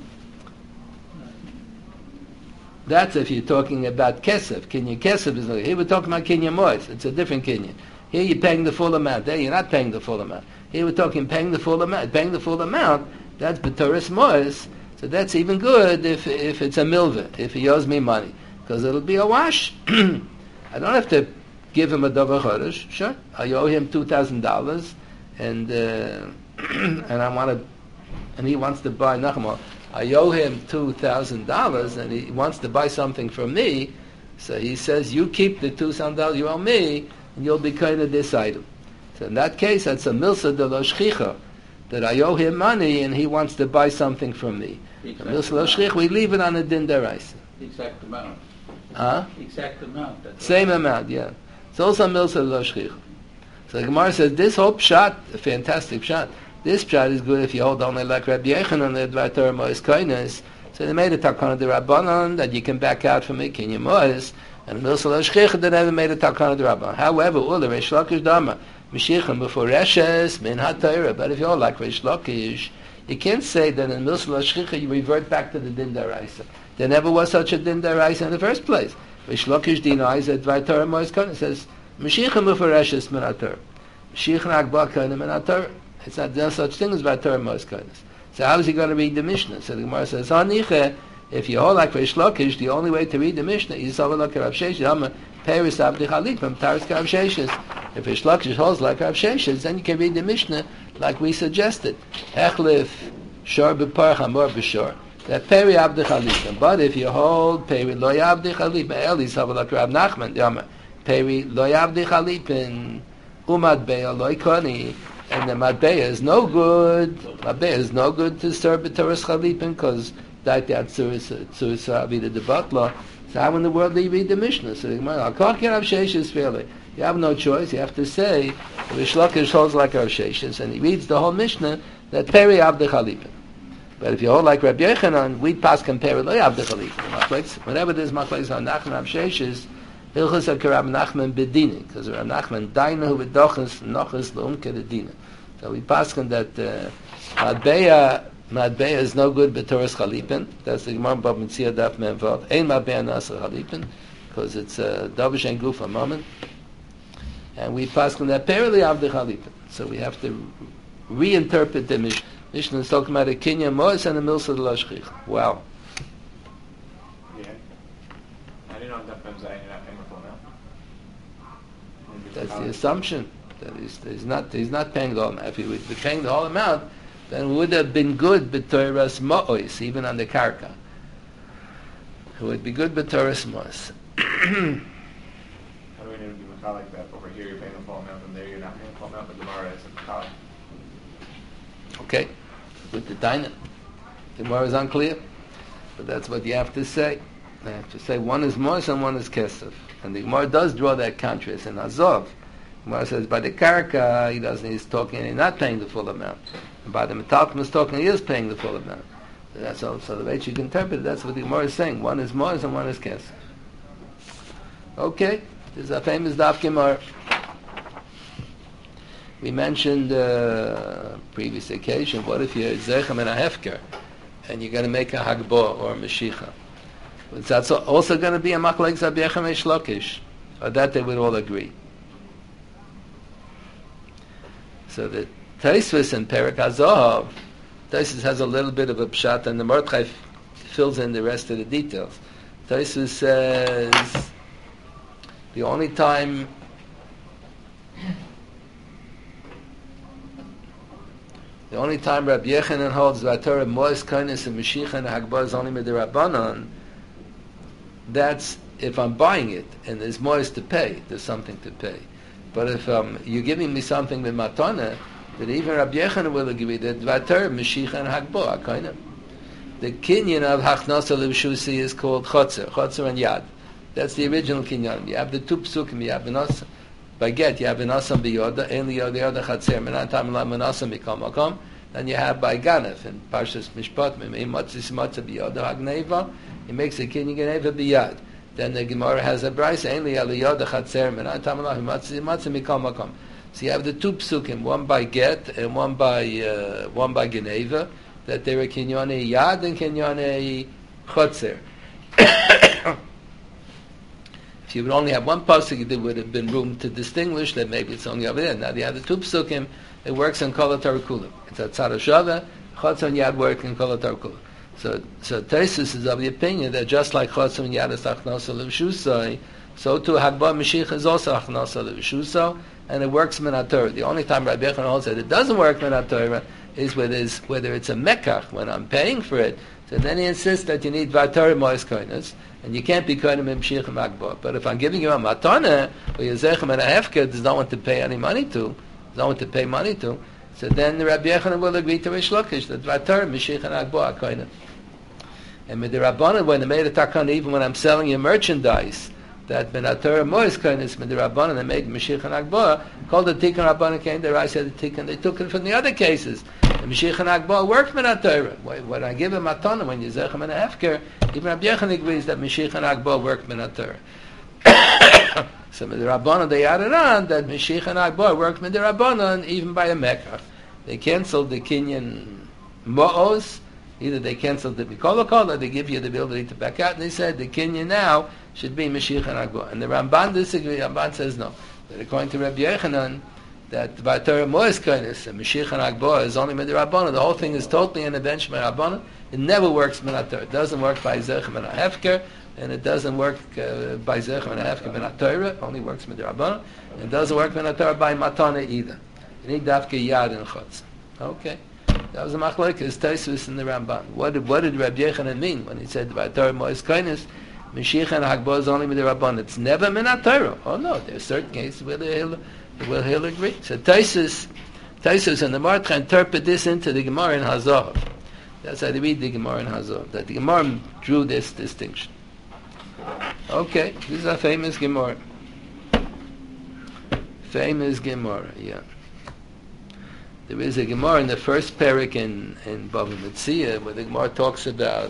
A: That's if you're talking about kesef. Kinyan kesef is no. Here we're talking about kinyan mois. It's a different kinyan. Here you're paying the full amount. There you're not paying the full amount. Here we're talking paying the full amount. Paying the full amount, that's b'toras mois. So that's even good if if it's a milva, if he owes me money. Because it'll be a wash. I don't have to give him a davar chodesh. Sure. I owe him two thousand dollars and uh, and I want to and he wants to buy nachma. I owe him two thousand dollars and he wants to buy something from me. So he says, you keep the two thousand dollars you owe me, and you'll be kind of this item. So in that case, that's a milsa de lo shchicha, that I owe him money and he wants to buy something from me.
B: Exact
A: Milsa lo shchich, we leave it on a din deraisa.
B: Exact amount.
A: Huh?
B: Exact amount. That's
A: Same
B: right.
A: amount, yeah. It's also milsa de lo shchicha. So the Gemara says, this whole pshat, a fantastic pshat, this pshat is good if you hold only like Rabbi Yechanan, the Dvar Torah Mois Koines. So they made a takana de Rabbanon that you can back out from it, Kinyan Mois, and Milsa lo shchicha that never made a takana de Rabbanon. However, Ula Reish Lakish Dama, Mashiachim before Reshes, Min HaTorah, but if you hold like Reish Lakish, you can't say that in Milsa lo shchicha you revert back to the Din Daraisa. There never was such a Din Daraisa in the first place. Reish Lakish denies that Dvar Torah Mois Koines says, Mashiachim before Reshes, Min HaTorah. Mashiach Nagba Koines, Min HaTorah. It's not there's such thing as Dvar Torah Mois Koines. So how is he going to read the Mishnah? So the Gemara says, Haniche, if you hold like Reish Lakish, the only way to read the Mishnah is Yisavah like Rav Sheshes, Hama Peris Abdi Chalipim, Taris Rav Sheshes. If Reish Lakish holds like Rav Sheshes, then you can read the Mishnah like we suggested. Echlif Shor B'Par Chamor B'Shor. That Peri Abdi Chalipim. But if you hold Peri Lo Yabdi Chalipim, El Yisavah like Rav Nachman, Yama Peri Lo Yabdi Chalipim, Umad Be'al Lo Ikoni. And the matbeya is no good. Matbeya is no good to serve b'toras chalipin because that that's tzuris avida de batla. So how in the world do you read the Mishnah? So you have no choice. You have to say Reish Lakish holds like Rav Sheshes, and he reads the whole Mishnah that peri avde chalipin. But if you hold like Rabbi Yechanan, we pass compare lo avde chalipin. Whenever there's machlekes on Nachman Rav Sheshes, Hilchus al Rab Nachman bedini, because Rab Nachman dainahu v'dochas nochas l'umke l'dina. So we pass on that uh, Madbeya, Madbeya is no good b'Torah's Chalipin. That's the Gemara Bab Mitzia Daf Memvot. Ein Madbeya Nasa Chalipin, because it's a Davish and Gufa moment. And we pass on that parallel of the Chalipin. So we have to reinterpret the Mishnah. Mishnah is talking about a Kinyan Mois and a Milsa de Lashchich. Wow.
C: Yeah. I didn't know that Mem Zayin, you're not paying the full amount.
A: That's the assumption. That he's, he's not he's not paying the whole amount. If he would be paying the whole amount, then it would have been good b'Torah's Mo'os, even on the Karka. It would be good b'Torah's Mo'os.
C: How do we know to be Makalik that over here you're paying the full amount and there you're not paying the full amount, but the Gemara is Makalik?
A: Okay, with the Taina. The Gemara is unclear, but that's what you have to say. You have to say one is Mo'os and one is Kesef. And the Gemara does draw that contrast in Azov. The Gemara says by the Karka, he doesn't, he's talking, he's not paying the full amount. And by the Metalkim is talking, he is paying the full amount. So that's all. So the way you can interpret it, that's what the Gemara is saying. One is Mo'os and one is Kesef. Okay, this is a famous Daf Gemara. We mentioned uh, previous occasion, what if you're Zechem and a Hefker, and you're going to make a Hagbah or a Meshicha? Is that also going to be a Machlek Zabiechem Eish Lakish? Or that they would all agree? So the Tosfos in Perek HaZohav, Tosfos has a little bit of a pshat, and the Mordechai fills in the rest of the details. Tosfos says the only time the only time Rabbi Yechanan holds Vatorah Mois Koines and Meshicha and Hagbah is only Midirabbanan. That's if I'm buying it and there's Mois to pay, there's something to pay. But if um, you're giving me something with Matana, that even Rabbi Yechanan will agree that Vatorah Meshicha and Hagbah Koines. The kinyan of Hachnasa Levshusi is called Chotzer, Chotzer and Yad. That's the original kinyan. You have the two psukim. You have Benas, by get you have Benasam biyoda, Eli yoda yoda Chatzer, Menatam la Benasam mikamakom. Then you have by Ganef in Parshas Mishpat, Mimei Matzis Matzah biyoda Hagneva. He makes a kinyan Geneva biyad. Then the Gemara has a brayse, Eli yoda yoda Chatzer, Menatam la Matzis Matzah mikamakom. So you have the two psukim, one by get and one by uh, one by Geneva, that they were kinyane yad and kinyane chotzer. If you would only have one pasuk, there would have been room to distinguish that maybe it's only over there. Now the other two psukim, it works in kol hatarkulim. It's a tzara shava, chotzer and yad work in kol hatarkulim. So, so Tosfos is of the opinion that just like chotzer and yad is achnasa levshusai, so too hagbah mashiach is also achnasa levshusai, and it works min haTorah. The only time Rabbi Yechanan holds that it doesn't work min haTorah is whether it's, whether it's a mekach, when I'm paying for it. So then he insists that you need Vatorah Mois Koines, and you can't be Koinem in Mshich and Magbah. But if I'm giving you a Matana, or Yezechem and a Hefker, there's no one to pay any money to, there's no one to pay money to, so then the Rabbi Yechanan will agree to Rish Lakish, that Vatorah, Mshich and Magbah, Koinem. And with the Rabbanan, when they made a Takana, even when I'm selling you merchandise, that Ben Atorah Mois Koines, with the Rabbanan, they made Mshich and Magbah, called the Tikkun Rabbanan came there, I said the Tikkun, they took it from the other cases. The Mashiach and Hagbah worked min haTorah. When I give him matana, when you zechem and a hefker, even Rabbi Yechanan agrees that Mashiach and Hagbah worked min haTorah. So with the Rabbanan they added on that Mashiach and Hagbah worked min the Rabbanan even by a mekach. They canceled the kinyan mo'os. Either they canceled the mikolokol or they give you the ability to back out. And they said the kinyan now should be Mashiach and Hagbah. And the Ramban disagrees. Ramban says no. That according to Rabbi Yechanan, that Vatorah Mois Koines and Mashiach and Hagbah is only Midirabbanan. The whole thing is totally an event by Rabbanan. It never works Minatorah. It doesn't work by Zechem and a Hefker, and it doesn't work uh, by Zechem and a Hefker Minatorah. It only works Midirabbanan. It doesn't work Minatorah by Matana either. You need Dafke Yad and Chotz. Okay. That was a machlokes Tosfos in the Ramban. What did, what did Rabbi Yechanan mean when he said Vatorah Mois Koines, Mashiach and Hagbah is only Midirabbanan? It's never Minatorah. Oh no, there are certain cases where they'll Will he'll agree? So Tosfos, Tosfos and the Mordechai interpret this into the Gemara in Hazohav. That's how they read the Gemara in Hazohav. That the Gemara drew this distinction. Okay, this is a famous Gemara. Famous Gemara, yeah. There is a Gemara in the first parak in in Bava Metzia where the Gemara talks about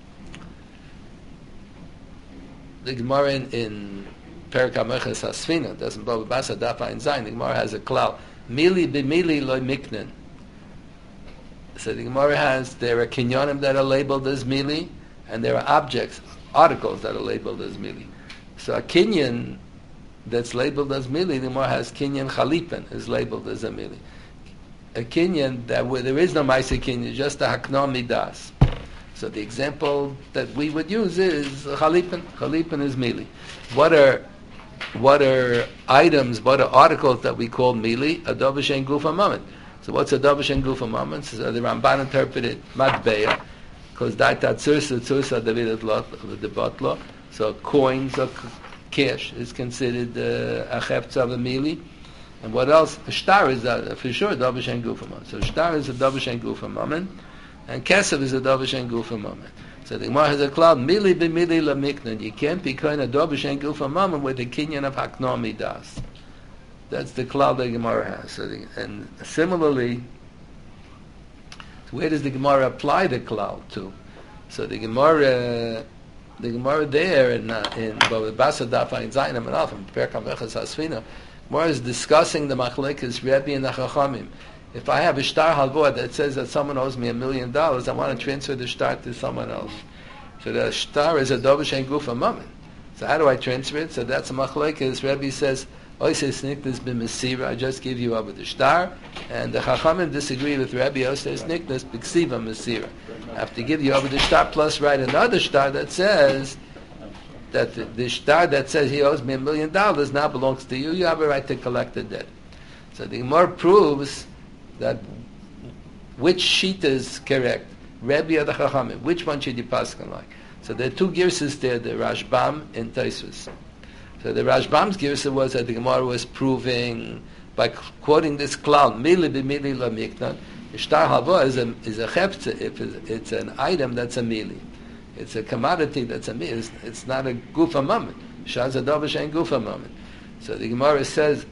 A: the Gemara in. in Perak HaMeches HaSfina, doesn't Baba Basa Daf Ein Zayin. The Gemara has a klal. Mili b'mili loy miknen. So the Gemara has, there are kinyonim that are labeled as mili, and there are objects, articles that are labeled as mili. So a kinyan that's labeled as mili, the Gemara has kinyan chalipen, is labeled as a mili. A kinyan that where there is no ma'aseh kinyan, just a hakna midas. So the example that we would use is chalipen. Chalipen is mili. What are what are items, what are articles that we call mili? A davar she'en gufa mammon. So what's a davar she'en gufa mammon? So the Ramban interpreted matbeya, because that tzursa tzursa david lot of the butler. So coins or cash is considered uh, a chefetz of a mili. And what else? A shtar is a, for sure a davar she'en gufa mammon. So shtar is a davar she'en gufa mammon, and kesef is a davar she'en gufa mammon. So the Gemara has a cloud, mili b'mili lamiknan. You can't be kind of davar she'en gufa mammon with the kinyan of hakna midas. That's the cloud the Gemara has. So the, and similarly, where does the Gemara apply the cloud to? So the Gemara, the Gemara there in uh, in Basa Daf Ayin Zayin and Alf in Perkam Vechas Hasfina, Gemara is discussing the machlekes Rebbe and the Chachamim. If I have a shtar halvor that says that someone owes me a million dollars, I want to transfer the shtar to someone else. So the shtar is a davar she'en gufa mammon. So how do I transfer it? So that's a machlekes. Rebbe says, Oisei sniknas b'mesira, I just give you over the shtar. And the Chachamim disagree with Rebbe. Oisei sniknas b'ksiva mesira. I have to give you over the shtar plus write another shtar that says that the, the shtar that says he owes me a million dollars now belongs to you. You have a right to collect the debt. So the Gemara proves that which sheet is correct, Rebbe or the Chachamim, which one should you pass on like? So there are two girses there, the Rashbam and Tosfos. So the Rashbam's girsa was that the Gemara was proving by quoting this cloud, mili b'mili la miknan, shtar halva is a is a chefetz, if it's an item that's a mili, it's a commodity that's a mili. It's, it's not a gufa mammon. Shaz a davar she'en gufa mammon. So the Gemara says,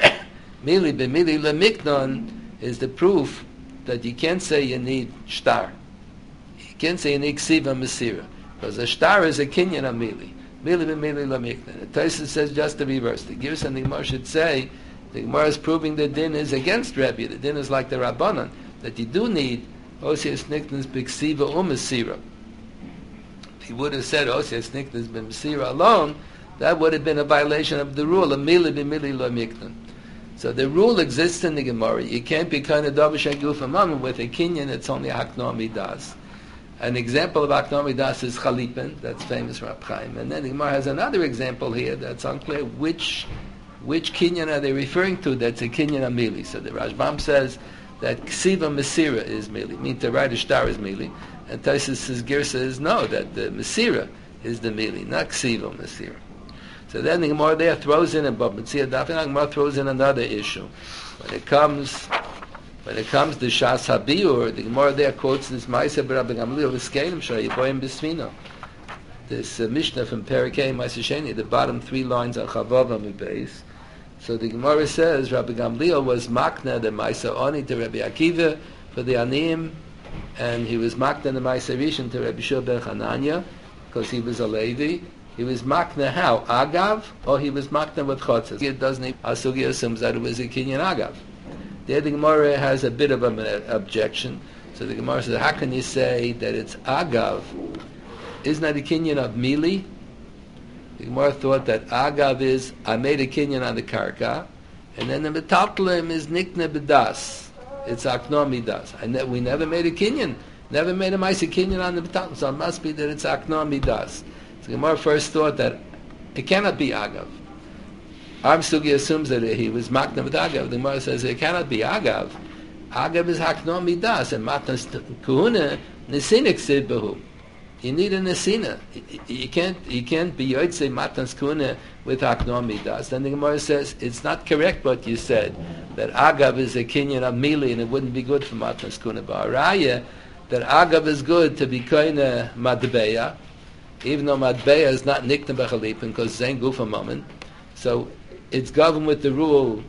A: mili b'mili la miknan is the proof that you can't say you need shtar. You can't say you need ksiva mesira, because a shtar is a kinyan of mili. Mili b'mili la miknan. The Tosfos says just the reverse. The Girsa and the Gemara should say the Gemara is proving the din is against Rebbe. The din is like the Rabbanan, that you do need osias niknas b'ksiva u'mesira. If he would have said osias niknas b'mesira alone, that would have been a violation of the rule of mili b'mili la miknan. So the rule exists in the Gemara. You can't be kind of davar she'en gufa mammon with a kinyan. It's only hakna midas. An example of hakna midas is chalipen. That's famous from Rab Chaim. And then the Gemara has another example here that's unclear. Which which kinyan are they referring to? That's a kinyan of mili. So the Rashbam says that ksiva mesira is mili. Mean to write a shtar is mili. And Tosfos' girsa is no, that the mesira is the mili, not ksiva mesira. So then the Gemara there throws in, and Bab Metzia Daf, the Gemara throws in another issue. When it comes, when it comes to Shas Habiur, the Gemara there quotes this Ma'aser b'Rabbi Gamliel v'Skelim Shayiboyim B'Sfino. This uh, Mishnah from Perikei Ma'aser Sheni, the bottom three lines on Chavav Amibbeis. So the Gemara says Rabbi Gamliel was Makna the Ma'aser Oni to Rabbi Akiva for the Anim, and he was Makna the Ma'aser Rishon to Rabbi Shua ben Chananya because he was a Levi. He was makna how? Agav? Or he was makna with chotzes? It doesn't even, Asugi assumes that it was a kinyan agav. There the Gemara has a bit of an objection. So the Gemara says, how can you say that it's agav? Isn't that a kinyan of mili? The Gemara thought that agav is, I made a kinyan on the karka, and then the metatlim is nikna b'das. It's akno midas. I ne- we never made a kinyan. Never made a ma'aser kinyan on the metatlim. So it must be that it's akno midas. The Gemara first thought that it cannot be Agav. Arm Sugi assumes that he was Makna with Agav. The Gemara says it cannot be Agav. Agav is Hakno Midas, and Matnas Kuhuna Nesinik Sid Behu. You need a Nesina. You can't you can't be Yotzei Matnas Kuhuna with Hakno Midas. Then the Gemara says it's not correct what you said, that Agav is a kinyan of Mili and it wouldn't be good for Matnas Kuhuna. But Araya, that Agav is good to be Koine Madbeya, even though Madbeya is not Nikna B'Chalipin, because Zain Gufa Mammon. So it's governed with the rule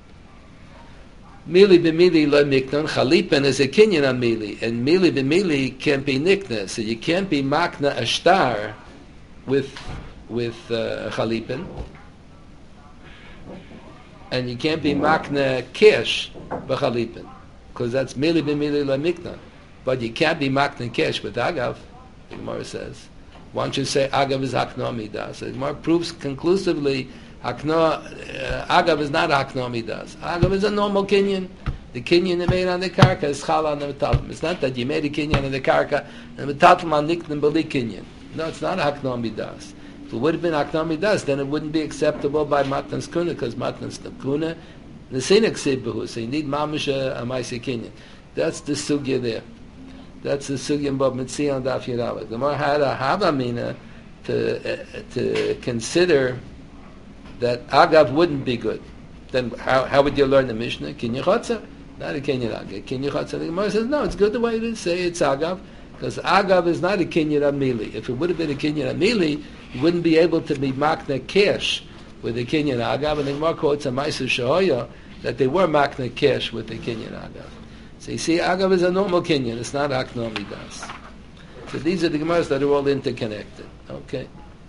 A: Mili b'mili lo miknon. Chalipin is a kinyan on mili, and mili b'mili can't be nikna. So you can't be makna a shtar with with uh, chalipin, and you can't be makna kish b'chalipin. because that's merely b'mili lamikna. But you can't be makna kesh with agav. The Gemara says. Why don't you say agav is hakna midas? So the Gemara proves conclusively hakna uh, agav is not hakna midas. Agav is a normal kinyan. The kinyan you made on the karka is chala on the metalum. It's not that you made a kinyan on the karka and the metalum on niknim bali kinyan. No, it's not hakna midas. If it would have been hakna midas, then it wouldn't be acceptable by matnas kuna, because matnas kuna nesinik sibahu. So you need mamish a maisi kinyan. That's the sugya there. That's the sugya in Bab Mitzi on Daf Yirava. The Gemara had a havamina to uh, to consider that agav wouldn't be good. Then how how would you learn the Mishnah? Kinyan chotzer, not a kinyan agav. Kinyan chotzer. The Gemara says no, it's good the way it is. Say it's agav, because agav is not a kinyan amili. If it would have been a kinyan amili, you wouldn't be able to be makna kesh with the kinyan agav. And the Gemara quotes a Ma'aser Shehoya that they were makna kesh with the kinyan agav. So you see, agav is a normal kinyan. It's not hakna midas. So these are the Gemaras that are all interconnected. Okay.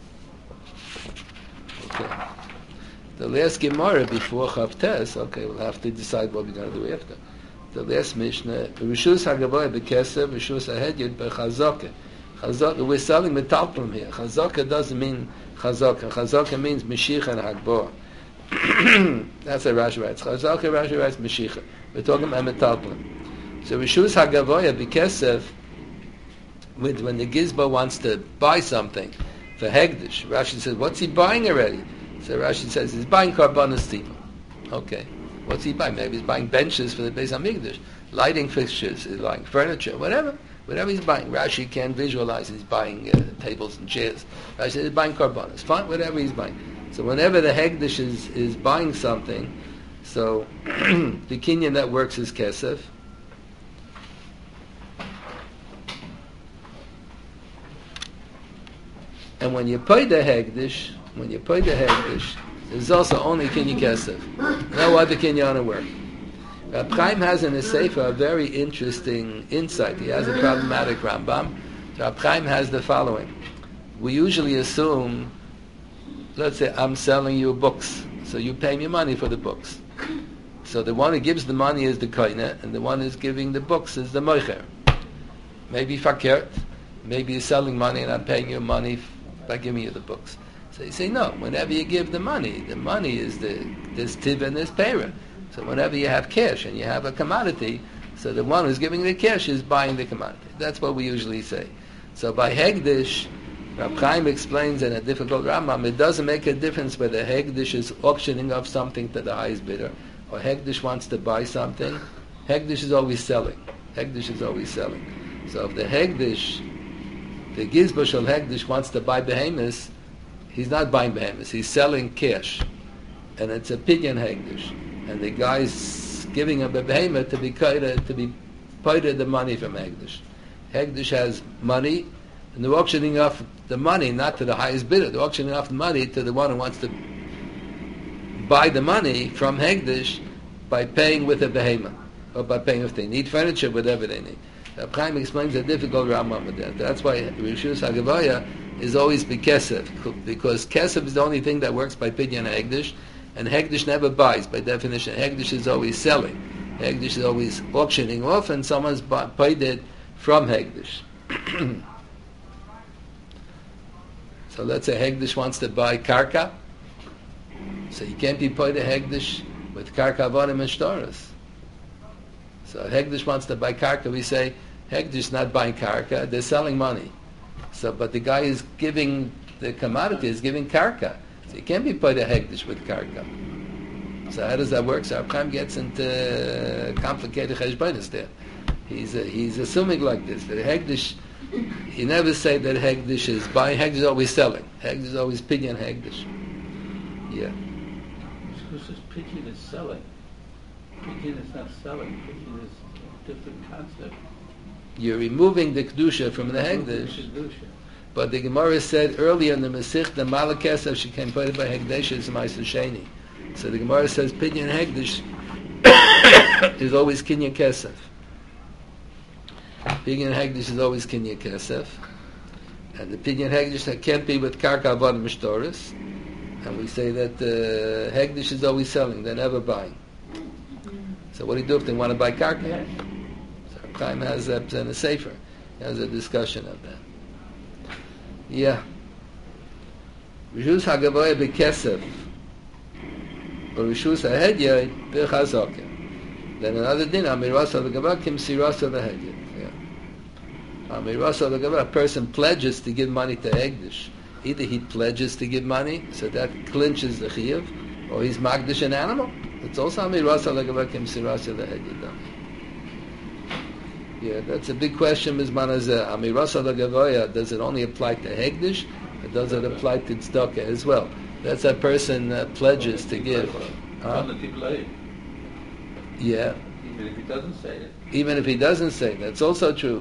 A: Okay. The last Gemara before Chavtes, okay, we'll have to decide what we're going to do after. The last Mishnah, Rishus HaGavoya B'Kesev, Rishus HaHedyot B'Chazokah. Chazokah, we're selling metalplim here. Chazokah doesn't mean Chazokah. Chazokah means Mashiach and Hagbor. That's what Rashi writes. Chazokah, Rashi writes Mashiach. We're talking about metalplim. So Rishus HaGavoya B'Kesev, with when the Gizba wants to buy something for Hegdish, Rashi says, what's he buying already? So Rashi says he's buying karbanos tima. Okay, what's he buying? Maybe he's buying benches for the Beis Hamikdash, lighting fixtures, he's buying furniture, whatever. Whatever he's buying. Rashi can't visualize he's buying uh, tables and chairs. Rashi says he's buying karbanos. Fine, whatever he's buying. So whenever the Hegdish is, is buying something, so the kinyan that works is kesef. And when you pay the Hegdish, when you pay the Hegdish, there's also only kinyan kesef. No other kinyan to work. Rab Chaim has in his Sefer a very interesting insight. He has a problematic Rambam. Rab Chaim has the following. We usually assume, let's say I'm selling you books, so you pay me money for the books. So the one who gives the money is the koine, and the one who's giving the books is the moicher. Maybe fakert, maybe you're selling money and I'm paying you money by giving you the books. So you say, no, whenever you give the money, the money is the, this tiv and this payra. So whenever you have cash and you have a commodity, so the one who's giving the cash is buying the commodity. That's what we usually say. So by Hegdish, Rab Chaim explains in a difficult Rambam, it doesn't make a difference whether Hegdish is auctioning off something to the highest bidder, or Hegdish wants to buy something. Hegdish is always selling. Hegdish is always selling. So if the Hegdish, the Gizba Shel Hegdish wants to buy behemoths, he's not buying behemoths, he's selling cash. And it's a pidyon Hegdish. And the guy's giving him a behemoth to be to be paid the money from Hegdish. Hegdish has money, and they're auctioning off the money, not to the highest bidder. They're auctioning off the money to the one who wants to buy the money from Hegdish by paying with a behemoth, or by paying if they need furniture, whatever they need. Rab Chaim explains a difficult Rambam with that. That's why Rishus HaGavoya is always B'Kesef, because Kesef is the only thing that works by pidyon Hegdish, and Hegdish never buys. By definition, Hegdish is always selling. Hegdish is always auctioning off, and someone's paid it from Hegdish. So let's say Hegdish wants to buy karka, so you can't be paid a Hegdish with karka avonim and shtoros. So Hegdish wants to buy karka, we say Hegdish is not buying karka, they're selling money. So, but the guy is giving the commodity, is giving karka. So you can't be paid a Hegdish with karka. So how does that work? So Rab Chaim gets into complicated cheshbonos there. He's uh, he's assuming like this, that Hegdish, he never say that Hegdish is buying, Hegdish is always selling. Hegdish is always pidyon Hegdish. Yeah.
B: This is pidyon is selling. Pidyon is not selling. Pidyon is a different concept.
A: You're removing the kedusha from the Hegdish. But the Gemara said earlier in the Masich, the Malakesef, she came put by Hegdish is Ma'aser Sheni. So the Gemara says pidyon Hegdish is always kinyan kesef. Pidyon Hegdish is always kinyan kesef. And the pidyon Hegdish that can't be with karka avonim mishtoris. And we say that uh, Hegdish is always selling, they're never buying. So what do you do if they want to buy karka?
B: Yes.
A: So Reb Chaim has a, in a sefer, he has a discussion of that. Yeah. Rishus hagavoya bekesef, or rishus hahedyot bechazaka. Then another din, amirasa legava kim sirasa lehedyot. Yeah. Amirasa legava, a person pledges to give money to Hegdish. Either he pledges to give money, so that clinches the chiyuv, or he's magdish an animal. It's also amirasa legava kim sirasa lehedyot. Yeah, that's a big question, Mizman Hazeh. Amirasa legavoya, does it only apply to Hegdish? Or does it apply to tzedakah as well? That's a person uh, pledges to give. Huh? Yeah.
B: Even if he doesn't say it.
A: Even if he doesn't say it. That's also true.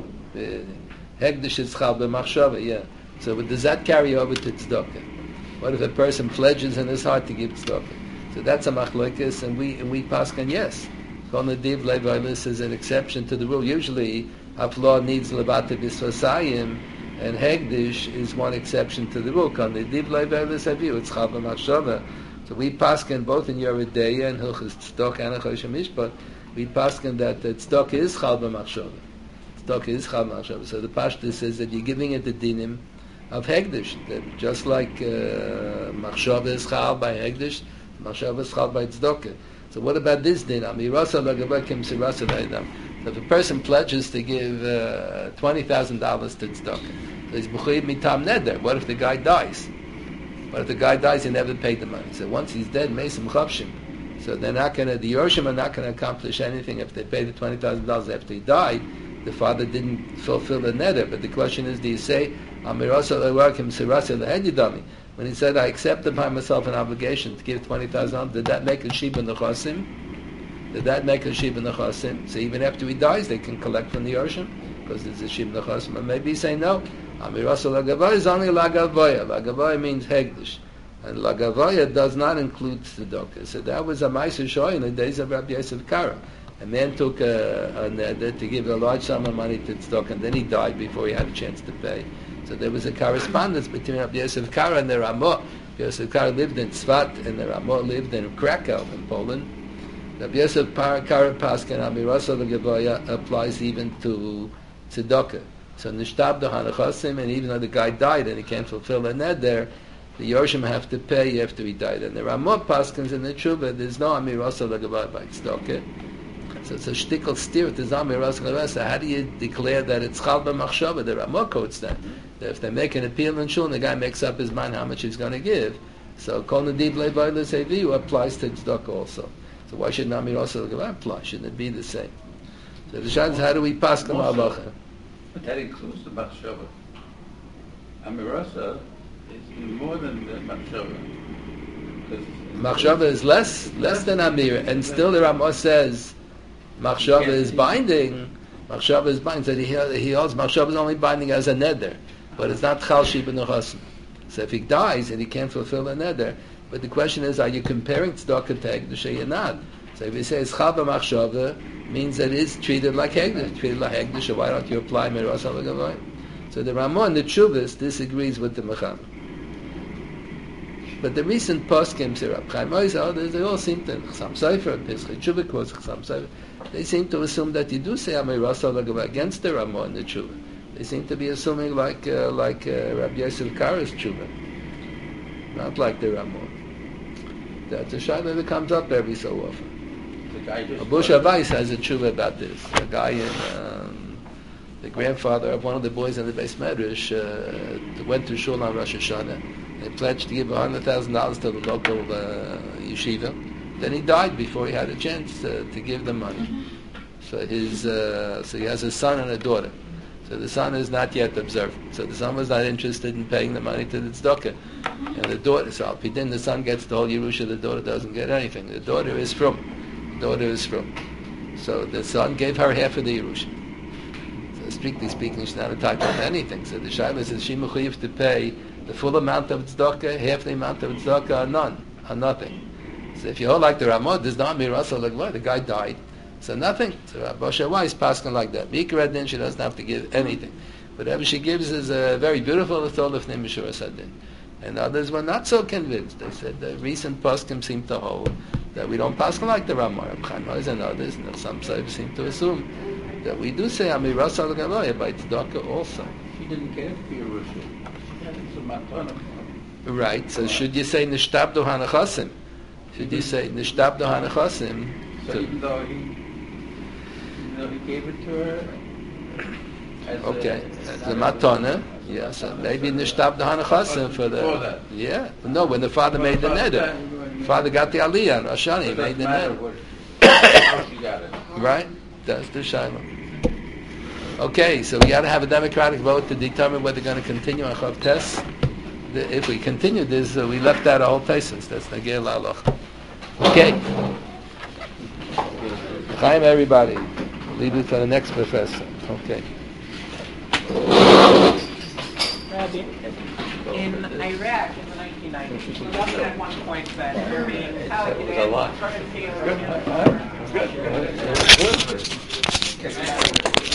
A: Hegdish is chal b'machshava, yeah. So but does that carry over to tzedakah? What if a person pledges in his heart to give tzedakah? So that's a machlokes, and we and we paskan yes. Kol nadiv le'vaylis is an exception to the rule. Usually, haflah needs lebate b'svasayim, and Hegdish is one exception to the rule. Kol nadiv le'vaylis aviu, it's chal b'machshava. So we paskin both in Yoreh De'ah and Hilchos Tzedakah and Achosha Mishpat, we paskin that the tzedakah is chal b'machshava. Tzedakah is chal b'machshava. So the Pashtus says that you're giving it the dinim of Hegdish. That just like uh, machshava is chal by Hegdish, machshava is chal by tzedakah. So what about this din? Amirasa l'gavah kim sirasa l'edam. So if a person pledges to give uh, twenty thousand dollars to tzedakah, so he's b'chuyev mitam neder. What if the guy dies? What if the guy dies, he never paid the money? So once he's dead, mesim chavshim. So they're not going to, the Yorshim are not going to accomplish anything if they pay the twenty thousand dollars after he died. The father didn't fulfill the neder. But the question is, do you say, Amirasa l'gavah sirasa l'edam? When he said, I accept upon myself an obligation to give twenty thousand dollars, did that make a shiba nechasim? Did that make a shiba nechasim? So even after he dies, they can collect from the Yorshim, because there's a shiba nechasim. And maybe say, no, Amirasa l'gavah is only l'gavoya. L'gavoya means Hegdish. And l'gavoya does not include tzedakah. So that was a ma'aser shoy in the days of Rabbi Yosef Karo. A man took a, a neder to give a large sum of money to tzedakah, and then he died before he had a chance to pay. So there was a correspondence between Rabbi Yosef Karo and the Ramah. Yosef Karo lived in Tzvat, and the Ramah lived in Krakow, in Poland. Rabbi Yosef Karo Paskin Amirasa l'gavoya applies even to tzedakah. So nishtabdo hanachasim, and even though the guy died and he can't fulfill the neder, the Yorshim have to pay after he died. And there are more paskins in the Tshuva. There's no amirasa l'gavoya by tzedakah. So it's a shtickle steer to amirasa l'gavoya. So how do you declare that it's chal b'machshava? There are more quotes that if they make an appeal in shul, and the guy makes up his mind how much he's going to give. So kol nadiv le'vaylis aviu applies to tzedakah also. So why shouldn't amirasa l'gavoya apply? Shouldn't it be the same? So the shad is, how do we paskin halacha?
B: But that includes the machshava. Amirasa is more than the machshava.
A: Machshava is less less than Amir, and still the Ramah says Machshava is binding. Machshava is binding. So he he holds Machshava is only binding as a neder, but it's not chal shiba nechasim. So if he dies and he can't fulfill a neder, but the question is, are you comparing tzedakah to Hegdish or not? So if you say it's chal b'machshava, means that it is treated like Hegdish, treated like Hegdish, so why don't you apply Mirasa l'gavoya? So the Ramah and the Tshuvas disagrees with the Mecham. But the recent poskim, Reb Chaim Ozer, they all seem to, Chasam Sofer, Pesach Tshuva quotes Chasam Sofer, they seem to assume that you do say Mirasa l'gavoya against the Ramah and the Tshuva. They seem to be assuming like uh, like uh, Rabbi Yosef Karo's Tshuva, not like the Ramah. That's a shayla that comes up every so often. Abu Shavais has a tshuva about this. A guy in, um, the grandfather of one of the boys in the Beis Medrash, uh, went to shul on Rosh Hashanah. They pledged to give one hundred thousand dollars to the local uh, yeshiva. Then he died before he had a chance uh, to give the money. So his, uh, so he has a son and a daughter. So the son is not yet observed. So the son was not interested in paying the money to the tzedakah. And the daughter, so if he didn't, the son gets the whole Yerusha, the daughter doesn't get anything. The daughter is from. daughter is from. So the son gave her half of the Yerusha. So strictly speaking, she's not entitled to anything. So the Shaila says she mechuyev to pay the full amount of tzedakah, half the amount of tzedakah, or none, or nothing. So if you hold like the Ramah, there's not mirasa l'gavoya. The guy died, so nothing. So Rabbi Shawai is passing like that. Mikra din, she doesn't have to give anything. Whatever she gives is uh, very beautiful. It's all of Nimishur Sadin. And others were not so convinced. They said the recent poskim seem to hold that we don't pass like the Ramah, Reb Chaim Oz and others. And some Saivim seem to assume that we do say Amiras al Galoya by Tzedakah also.
B: She didn't get it for Yerusha. She had it for Matana.
A: Right. So should you say Nishtabdu Hanachasim? Should you say Nishtabdu Hanachasim?
B: So even though he, even though he gave it to her. As
A: Okay,
B: a,
A: as a matana, yeah, so maybe Nishtab the Hanachasim for the, yeah, no, when the father made the neder, father got the aliyah, and Rosh Hashanah, he made the neder.
B: How she got it.
A: Right, that's the Shiloh. Okay, so we got to have a democratic vote to determine whether they're going to continue on Chav Tes. The- If we continue this, uh, we left out a whole Taisus, that's Nagir La'aloch. Okay. Chaim, everybody. Lead it to the next professor. Okay.
D: Rabbi, in Iraq in the nineteen nineties, we also at one point that Irving Taliban started paying for